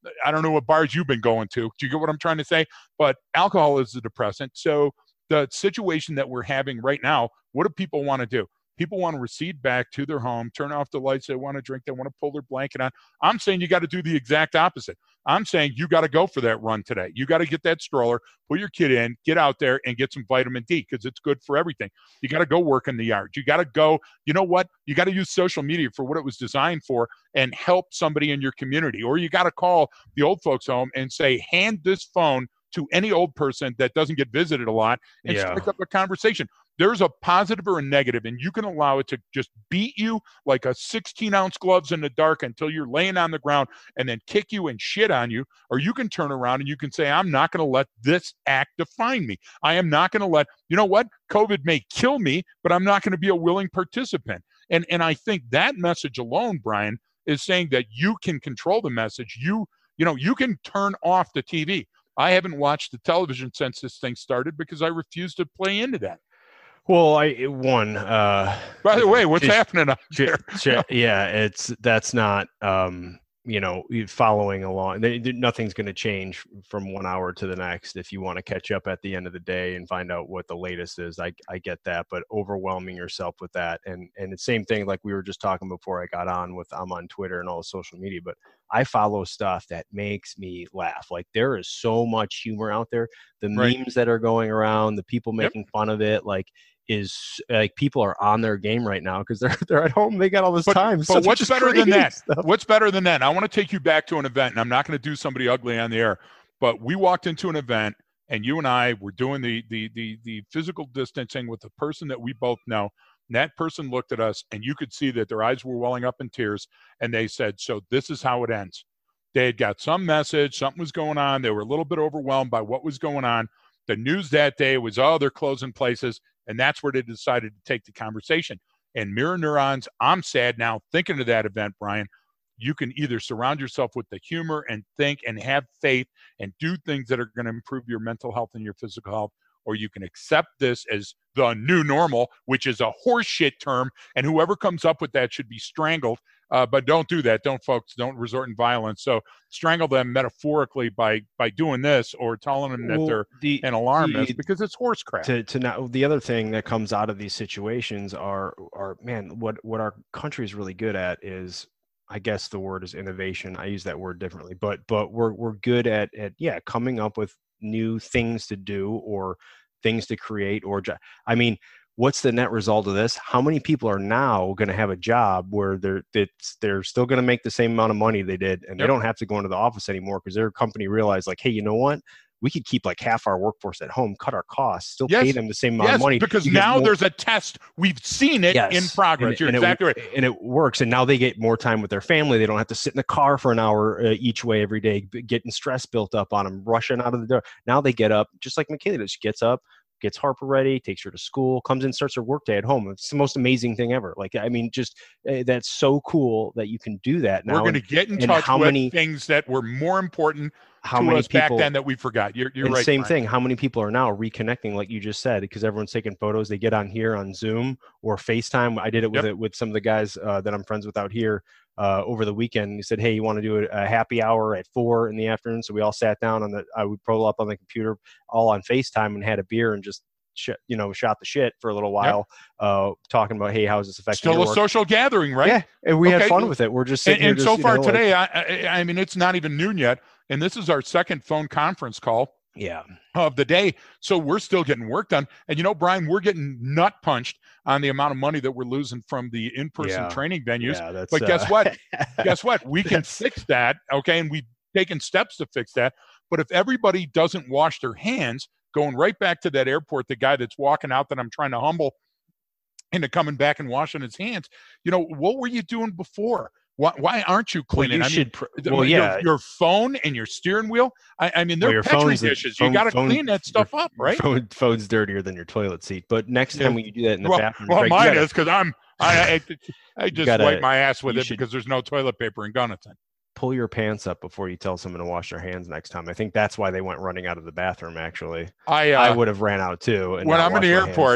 [SPEAKER 2] I don't know what bars you've been going to. Do you get what I'm trying to say? But alcohol is a depressant. So the situation that we're having right now, what do people want to do? People want to recede back to their home, turn off the lights. They want to drink. They want to pull their blanket on. I'm saying you got to do the exact opposite. I'm saying you got to go for that run today. You got to get that stroller, put your kid in, get out there and get some vitamin D because it's good for everything. You got to go work in the yard. You got to go, you know what? You got to use social media for what it was designed for and help somebody in your community. Or you got to call the old folks home and say, hand this phone to any old person that doesn't get visited a lot and
[SPEAKER 1] Yeah.
[SPEAKER 2] strike up a conversation. There's a positive or a negative, and you can allow it to just beat you like a sixteen-ounce gloves in the dark until you're laying on the ground and then kick you and shit on you, or you can turn around and you can say, I'm not going to let this act define me. I am not going to let, you know what? COVID may kill me, but I'm not going to be a willing participant. And, and I think that message alone, Brian, is saying that you can control the message. You, you know, you can turn off the T V. I haven't watched the television since this thing started because I refuse to play into that.
[SPEAKER 1] Well, I one. Uh,
[SPEAKER 2] By the way, what's
[SPEAKER 1] just,
[SPEAKER 2] happening out there?
[SPEAKER 1] just, yeah, it's that's not. Um, you know, following along. They, nothing's going to change from one hour to the next. If you want to catch up at the end of the day and find out what the latest is, I I get that. But overwhelming yourself with that, and and the same thing like we were just talking before I got on with. I'm on Twitter and all the social media, but I follow stuff that makes me laugh. Like there is so much humor out there. The
[SPEAKER 2] Right.
[SPEAKER 1] memes that are going around, the people making yep. fun of it, like. Is like people are on their game right now because they're they're at home. They got all this
[SPEAKER 2] but,
[SPEAKER 1] time.
[SPEAKER 2] But
[SPEAKER 1] so
[SPEAKER 2] what's better than that?
[SPEAKER 1] Stuff.
[SPEAKER 2] What's better than that? I want to take you back to an event, and I'm not going to do somebody ugly on the air. But we walked into an event, and you and I were doing the the the the physical distancing with a person that we both know. And that person looked at us, and you could see that their eyes were welling up in tears, and they said, "So this is how it ends." They had got some message, something was going on. They were a little bit overwhelmed by what was going on. The news that day was, oh, they're closing places. And that's where they decided to take the conversation. And mirror neurons, I'm sad now thinking of that event, Brian. You can either surround yourself with the humor and think and have faith and do things that are going to improve your mental health and your physical health, or you can accept this as the new normal, which is a horseshit term, and whoever comes up with that should be strangled. Uh, but don't do that. Don't, folks. Don't resort in violence. So strangle them metaphorically by by doing this or telling them that
[SPEAKER 1] well,
[SPEAKER 2] they're
[SPEAKER 1] the,
[SPEAKER 2] an alarmist
[SPEAKER 1] the,
[SPEAKER 2] because it's horse crap.
[SPEAKER 1] To to now, the other thing that comes out of these situations are are man, what what our country is really good at is, I guess the word is innovation. I use that word differently, but but we're we're good at at yeah coming up with new things to do or things to create or I mean. What's the net result of this? How many people are now going to have a job where they're it's, they're still going to make the same amount of money they did, and yep. they don't have to go into the office anymore because their company realized, like, hey, you know what? We could keep like half our workforce at home, cut our costs, still
[SPEAKER 2] yes.
[SPEAKER 1] pay them the same amount
[SPEAKER 2] yes,
[SPEAKER 1] of money.
[SPEAKER 2] Because now more... there's a test. We've seen it
[SPEAKER 1] yes.
[SPEAKER 2] in progress.
[SPEAKER 1] And,
[SPEAKER 2] You're
[SPEAKER 1] and
[SPEAKER 2] exactly
[SPEAKER 1] it,
[SPEAKER 2] right.
[SPEAKER 1] And it works. And now they get more time with their family. They don't have to sit in the car for an hour uh, each way every day, getting stress built up on them, rushing out of the door. Now they get up, just like Michaela does. She gets up, gets Harper ready, takes her to school, comes in, starts her workday at home. It's the most amazing thing ever. Like, I mean, just uh, that's so cool that you can do that now.
[SPEAKER 2] We're going to get in touch
[SPEAKER 1] how
[SPEAKER 2] with
[SPEAKER 1] many,
[SPEAKER 2] things that were more important
[SPEAKER 1] how
[SPEAKER 2] to
[SPEAKER 1] many
[SPEAKER 2] us
[SPEAKER 1] people,
[SPEAKER 2] back then that we forgot. You're, you're
[SPEAKER 1] and
[SPEAKER 2] right.
[SPEAKER 1] Same
[SPEAKER 2] Brian.
[SPEAKER 1] thing. How many people are now reconnecting, like you just said, because everyone's taking photos. They get on here on Zoom or FaceTime. I did it with
[SPEAKER 2] yep.
[SPEAKER 1] it with some of the guys uh, that I'm friends with out here. Uh, over the weekend, he said, "Hey, you want to do a, a happy hour at four in the afternoon?" So we all sat down on the. I would pull up on the computer, all on FaceTime, and had a beer and just, sh- you know, shot the shit for a little while, yep. uh, talking about, "Hey, how is this affecting
[SPEAKER 2] Still
[SPEAKER 1] your
[SPEAKER 2] a
[SPEAKER 1] work?"
[SPEAKER 2] social gathering, right?
[SPEAKER 1] Yeah, and we
[SPEAKER 2] okay.
[SPEAKER 1] had fun with it. We're just sitting
[SPEAKER 2] and, and
[SPEAKER 1] here.
[SPEAKER 2] so
[SPEAKER 1] just,
[SPEAKER 2] far
[SPEAKER 1] you know,
[SPEAKER 2] today,
[SPEAKER 1] like,
[SPEAKER 2] I, I mean, it's not even noon yet, and this is our second phone conference call.
[SPEAKER 1] Yeah.
[SPEAKER 2] Of the day. So we're still getting work done. And you know, Brian, we're getting nut punched on the amount of money that we're losing from the in-person
[SPEAKER 1] yeah.
[SPEAKER 2] training venues.
[SPEAKER 1] Yeah, that's,
[SPEAKER 2] but guess
[SPEAKER 1] uh...
[SPEAKER 2] what? guess what? We can fix that. Okay. And we've taken steps to fix that. But if everybody doesn't wash their hands, going right back to that airport, the guy that's walking out that I'm trying to humble into coming back and washing his hands, you know, what were you doing before? Why, why aren't you cleaning?
[SPEAKER 1] Well, you
[SPEAKER 2] I
[SPEAKER 1] should,
[SPEAKER 2] mean,
[SPEAKER 1] well, yeah.
[SPEAKER 2] your, your phone and your steering wheel. I, I mean, they're
[SPEAKER 1] well,
[SPEAKER 2] Petri dishes.
[SPEAKER 1] Phone,
[SPEAKER 2] you got to
[SPEAKER 1] phone,
[SPEAKER 2] clean that stuff up, right?
[SPEAKER 1] Your phone, phone's dirtier than your toilet seat. But next time yeah. when you do that in the
[SPEAKER 2] well,
[SPEAKER 1] bathroom,
[SPEAKER 2] well,
[SPEAKER 1] Greg,
[SPEAKER 2] mine
[SPEAKER 1] gotta,
[SPEAKER 2] is because I'm I I, I just
[SPEAKER 1] gotta,
[SPEAKER 2] wipe my ass with it
[SPEAKER 1] should,
[SPEAKER 2] because there's no toilet paper in Gunnison.
[SPEAKER 1] Pull your pants up before you tell someone to wash their hands next time. I think that's why they went running out of the bathroom. Actually,
[SPEAKER 2] I uh,
[SPEAKER 1] I would have ran out too. And
[SPEAKER 2] when I'm in the airport.
[SPEAKER 1] Hands.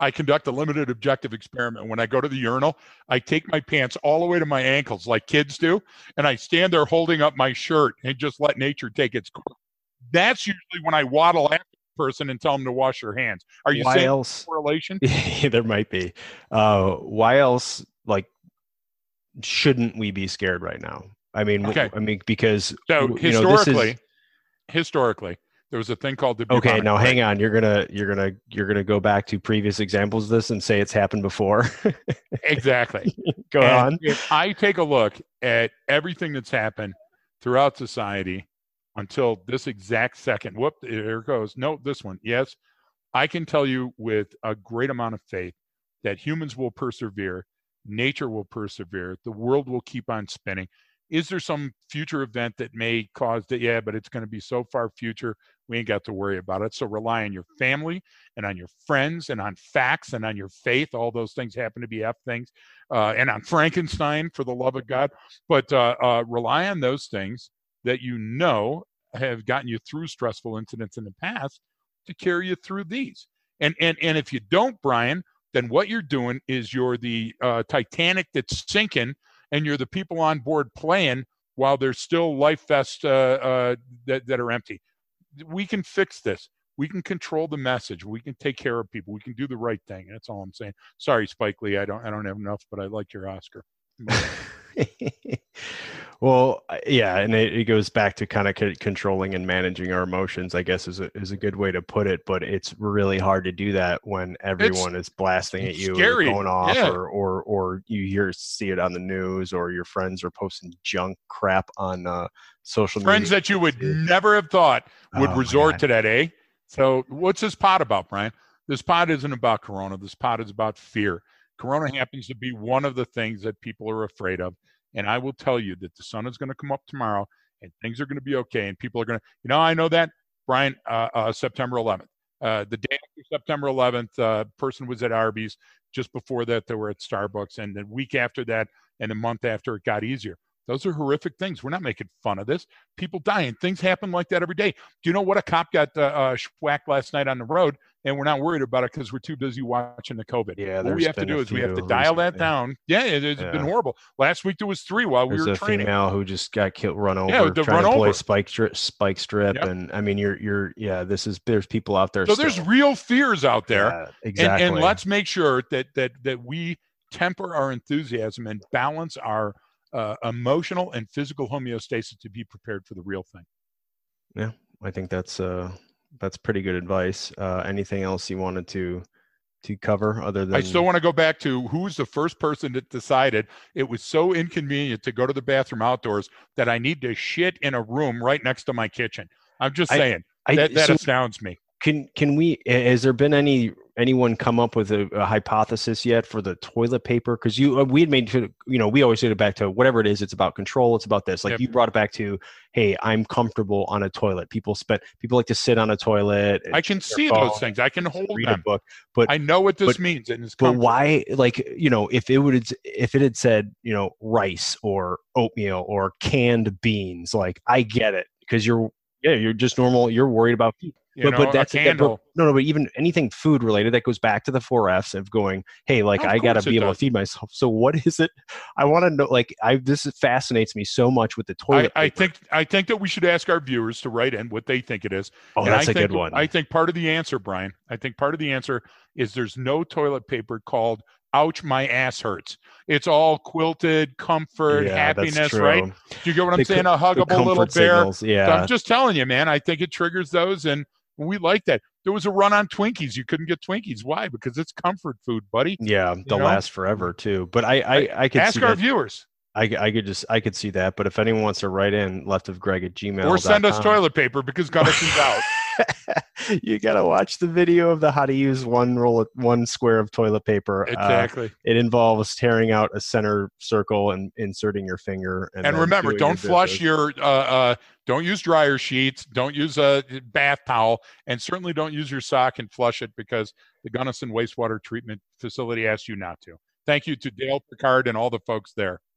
[SPEAKER 2] I conduct a limited objective experiment. When I go to the urinal, I take my pants all the way to my ankles like kids do, and I stand there holding up my shirt and just let nature take its course. That's usually when I waddle after the person and tell them to wash their hands. Are you
[SPEAKER 1] why
[SPEAKER 2] saying
[SPEAKER 1] else
[SPEAKER 2] correlation?
[SPEAKER 1] there might be uh why else like shouldn't we be scared right now? I mean,
[SPEAKER 2] okay.
[SPEAKER 1] I mean because
[SPEAKER 2] so
[SPEAKER 1] you
[SPEAKER 2] historically
[SPEAKER 1] know, this is...
[SPEAKER 2] historically there was a thing called the
[SPEAKER 1] okay
[SPEAKER 2] bubonic
[SPEAKER 1] now
[SPEAKER 2] plague.
[SPEAKER 1] hang on, you're gonna you're gonna you're gonna go back to previous examples of this and say it's happened before.
[SPEAKER 2] Exactly.
[SPEAKER 1] Go
[SPEAKER 2] and
[SPEAKER 1] on.
[SPEAKER 2] If I take a look at everything that's happened throughout society until this exact second, whoop, there it goes. No, this one. Yes, I can tell you with a great amount of faith that humans will persevere, nature will persevere, the world will keep on spinning. Is there some future event that may cause that? Yeah, but it's going to be so far future, we ain't got to worry about it. So rely on your family and on your friends and on facts and on your faith. All those things happen to be F things. Uh, and on Frankenstein, for the love of God. But uh, uh, rely on those things that you know have gotten you through stressful incidents in the past to carry you through these. And and and if you don't, Brian, then what you're doing is you're the uh, Titanic that's sinking, and you're the people on board playing while there's still life vests uh, uh, that, that are empty. We can fix this. We can control the message. We can take care of people. We can do the right thing. That's all I'm saying. Sorry, Spike Lee. I don't I don't have enough, but I like your Oscar.
[SPEAKER 1] Well, yeah, and it, it goes back to kind of c- controlling and managing our emotions, I guess is a, is a good way to put it. But it's really hard to do that when everyone it's, is blasting at you,
[SPEAKER 2] scary.
[SPEAKER 1] Or going off,
[SPEAKER 2] yeah.
[SPEAKER 1] or, or or you hear see it on the news, or your friends are posting junk crap on uh, social
[SPEAKER 2] friends
[SPEAKER 1] media.
[SPEAKER 2] Friends that you would never have thought would oh, resort to that, eh? So what's this pod about, Brian? This pod isn't about Corona. This pod is about fear. Corona happens to be one of the things that people are afraid of. And I will tell you that the sun is going to come up tomorrow and things are going to be okay. And people are going to, you know, I know that, Brian, uh, uh, September eleventh. Uh, the day after September eleventh, a uh, person was at Arby's. Just before that, they were at Starbucks. And the week after that and the month after, it got easier. Those are horrific things. We're not making fun of this. People dying. Things happen like that every day. Do you know what? A cop got uh, uh, schwacked last night on the road, and we're not worried about it because we're too busy watching the COVID.
[SPEAKER 1] Yeah,
[SPEAKER 2] what we have to do is we have to dial
[SPEAKER 1] recently.
[SPEAKER 2] that down. Yeah, it, it's yeah. been horrible. Last week there was three while
[SPEAKER 1] There's
[SPEAKER 2] we were
[SPEAKER 1] a
[SPEAKER 2] training.
[SPEAKER 1] Female who just got killed, run over,
[SPEAKER 2] yeah,
[SPEAKER 1] trying
[SPEAKER 2] run
[SPEAKER 1] to play
[SPEAKER 2] over.
[SPEAKER 1] spike strip, spike strip, yep. And I mean, you're you're yeah. This is there's people out there.
[SPEAKER 2] So
[SPEAKER 1] still.
[SPEAKER 2] There's real fears out there.
[SPEAKER 1] Yeah, exactly.
[SPEAKER 2] And, and let's make sure that that that we temper our enthusiasm and balance our Uh, emotional and physical homeostasis to be prepared for the real thing.
[SPEAKER 1] Yeah, I think that's uh, that's pretty good advice. Uh, anything else you wanted to to cover other than?
[SPEAKER 2] I still want to go back to who's the first person that decided it was so inconvenient to go to the bathroom outdoors that I need to shit in a room right next to my kitchen. I'm just saying
[SPEAKER 1] I, I,
[SPEAKER 2] that that
[SPEAKER 1] so
[SPEAKER 2] astounds me.
[SPEAKER 1] Can can we? Has there been any anyone come up with a, a hypothesis yet for the toilet paper? Because you we had made you know we always get it back to whatever it is. It's about control. It's about this. Like yep. You brought it back to, hey, I'm comfortable on a toilet. People spend people like to sit on a toilet.
[SPEAKER 2] I can see phone, those things. I can hold
[SPEAKER 1] read
[SPEAKER 2] them.
[SPEAKER 1] A book, but
[SPEAKER 2] I know what this
[SPEAKER 1] but,
[SPEAKER 2] means. And it's
[SPEAKER 1] but why? Like you know, if it would if it had said you know rice or oatmeal or canned beans, like I get it because you're yeah you're just normal. You're worried about people.
[SPEAKER 2] You
[SPEAKER 1] but,
[SPEAKER 2] know,
[SPEAKER 1] but that's
[SPEAKER 2] a candle.
[SPEAKER 1] That, no, no, but even anything food related that goes back to the four F's of going, hey, like
[SPEAKER 2] oh,
[SPEAKER 1] I got to be able
[SPEAKER 2] does.
[SPEAKER 1] to feed myself. So what is it? I want to know. Like I, this fascinates me so much with the toilet.
[SPEAKER 2] I, I think I think that we should ask our viewers to write in what they think it is.
[SPEAKER 1] Oh,
[SPEAKER 2] and
[SPEAKER 1] that's
[SPEAKER 2] I
[SPEAKER 1] a
[SPEAKER 2] think,
[SPEAKER 1] good one.
[SPEAKER 2] I think part of the answer, Brian. I think part of the answer is there's no toilet paper called "ouch, my ass hurts." It's all quilted, comfort,
[SPEAKER 1] yeah,
[SPEAKER 2] happiness, right? Do you get what I'm
[SPEAKER 1] the,
[SPEAKER 2] saying? A huggable little bear.
[SPEAKER 1] Signals, yeah.
[SPEAKER 2] So I'm just telling you, man. I think it triggers those, and we like that. There was a run on Twinkies. You couldn't get Twinkies. Why? Because it's comfort food, buddy.
[SPEAKER 1] Yeah, they'll you know? last forever too. But I, I, I, I could
[SPEAKER 2] ask
[SPEAKER 1] see
[SPEAKER 2] our
[SPEAKER 1] that.
[SPEAKER 2] viewers.
[SPEAKER 1] I, I could just, I could see that. But if anyone wants to write in, left of Greg at gmail
[SPEAKER 2] or send us toilet paper because Gunnison's out.
[SPEAKER 1] You gotta watch the video of the how to use one roll of one square of toilet paper.
[SPEAKER 2] Exactly.
[SPEAKER 1] Uh, it involves tearing out a center circle and inserting your finger. And,
[SPEAKER 2] and remember, don't your flush your. Uh, uh, don't use dryer sheets. Don't use a bath towel, and certainly don't use your sock and flush it because the Gunnison Wastewater Treatment Facility asked you not to. Thank you to Dale Picard and all the folks there.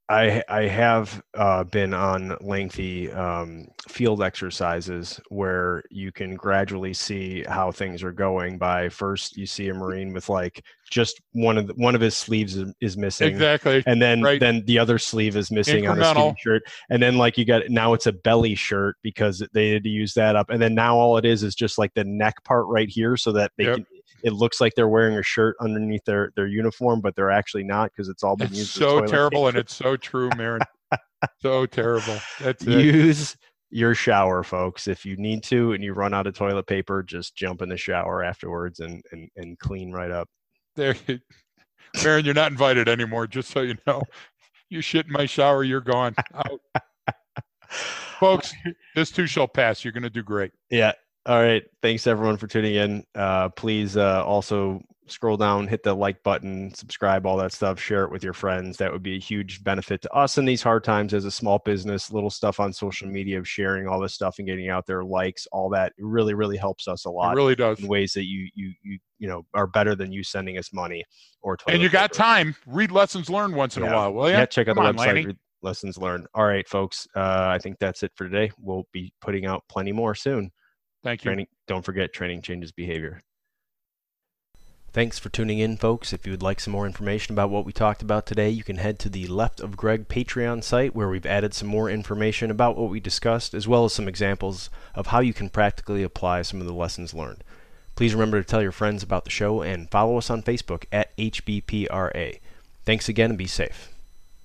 [SPEAKER 1] I I have uh, been on lengthy um, field exercises where you can gradually see how things are going. By first, you see a Marine with like just one of the, one of his sleeves is, is missing,
[SPEAKER 2] Exactly.
[SPEAKER 1] and then
[SPEAKER 2] Right.
[SPEAKER 1] then the other sleeve is missing on a
[SPEAKER 2] Incremental.
[SPEAKER 1] student shirt, and then like you got now it's a belly shirt because they had to use that up, and then now all it is is just like the neck part right here, so that they
[SPEAKER 2] Yep.
[SPEAKER 1] can. It looks like they're wearing a shirt underneath their, their uniform, but they're actually not because it's all been
[SPEAKER 2] It's
[SPEAKER 1] used
[SPEAKER 2] so
[SPEAKER 1] as toilet
[SPEAKER 2] terrible,
[SPEAKER 1] paper.
[SPEAKER 2] and it's so true, Marin. So terrible. That's it.
[SPEAKER 1] Use your shower, folks. If you need to and you run out of toilet paper, just jump in the shower afterwards and, and, and clean right up.
[SPEAKER 2] There, Marin, you're not invited anymore, just so you know. You shit in my shower, you're gone. Out. Folks, this too shall pass. You're going to do great.
[SPEAKER 1] Yeah. All right. Thanks, everyone, for tuning in. Uh, please uh, also scroll down, hit the like button, subscribe, all that stuff, share it with your friends. That would be a huge benefit to us in these hard times as a small business. Little stuff on social media of sharing all this stuff and getting out there, likes, all that. It really, really helps us a lot.
[SPEAKER 2] It really does.
[SPEAKER 1] In ways that you, you, you, you know, are better than you sending us money or toilet
[SPEAKER 2] And you got
[SPEAKER 1] paper.
[SPEAKER 2] time. Read Lessons Learned once in
[SPEAKER 1] Yeah.
[SPEAKER 2] a while, will you?
[SPEAKER 1] Yeah, check out
[SPEAKER 2] Come
[SPEAKER 1] the
[SPEAKER 2] on,
[SPEAKER 1] website,
[SPEAKER 2] Lanny.
[SPEAKER 1] read Lessons Learned. All right, folks. Uh, I think that's it for today. We'll be putting out plenty more soon.
[SPEAKER 2] Thank you.
[SPEAKER 1] Training, don't forget, training changes behavior. Thanks for tuning in, folks. If you would like some more information about what we talked about today, you can head to the Left of Greg Patreon site where we've added some more information about what we discussed, as well as some examples of how you can practically apply some of the lessons learned. Please remember to tell your friends about the show and follow us on Facebook at H B P R A. Thanks again and be safe.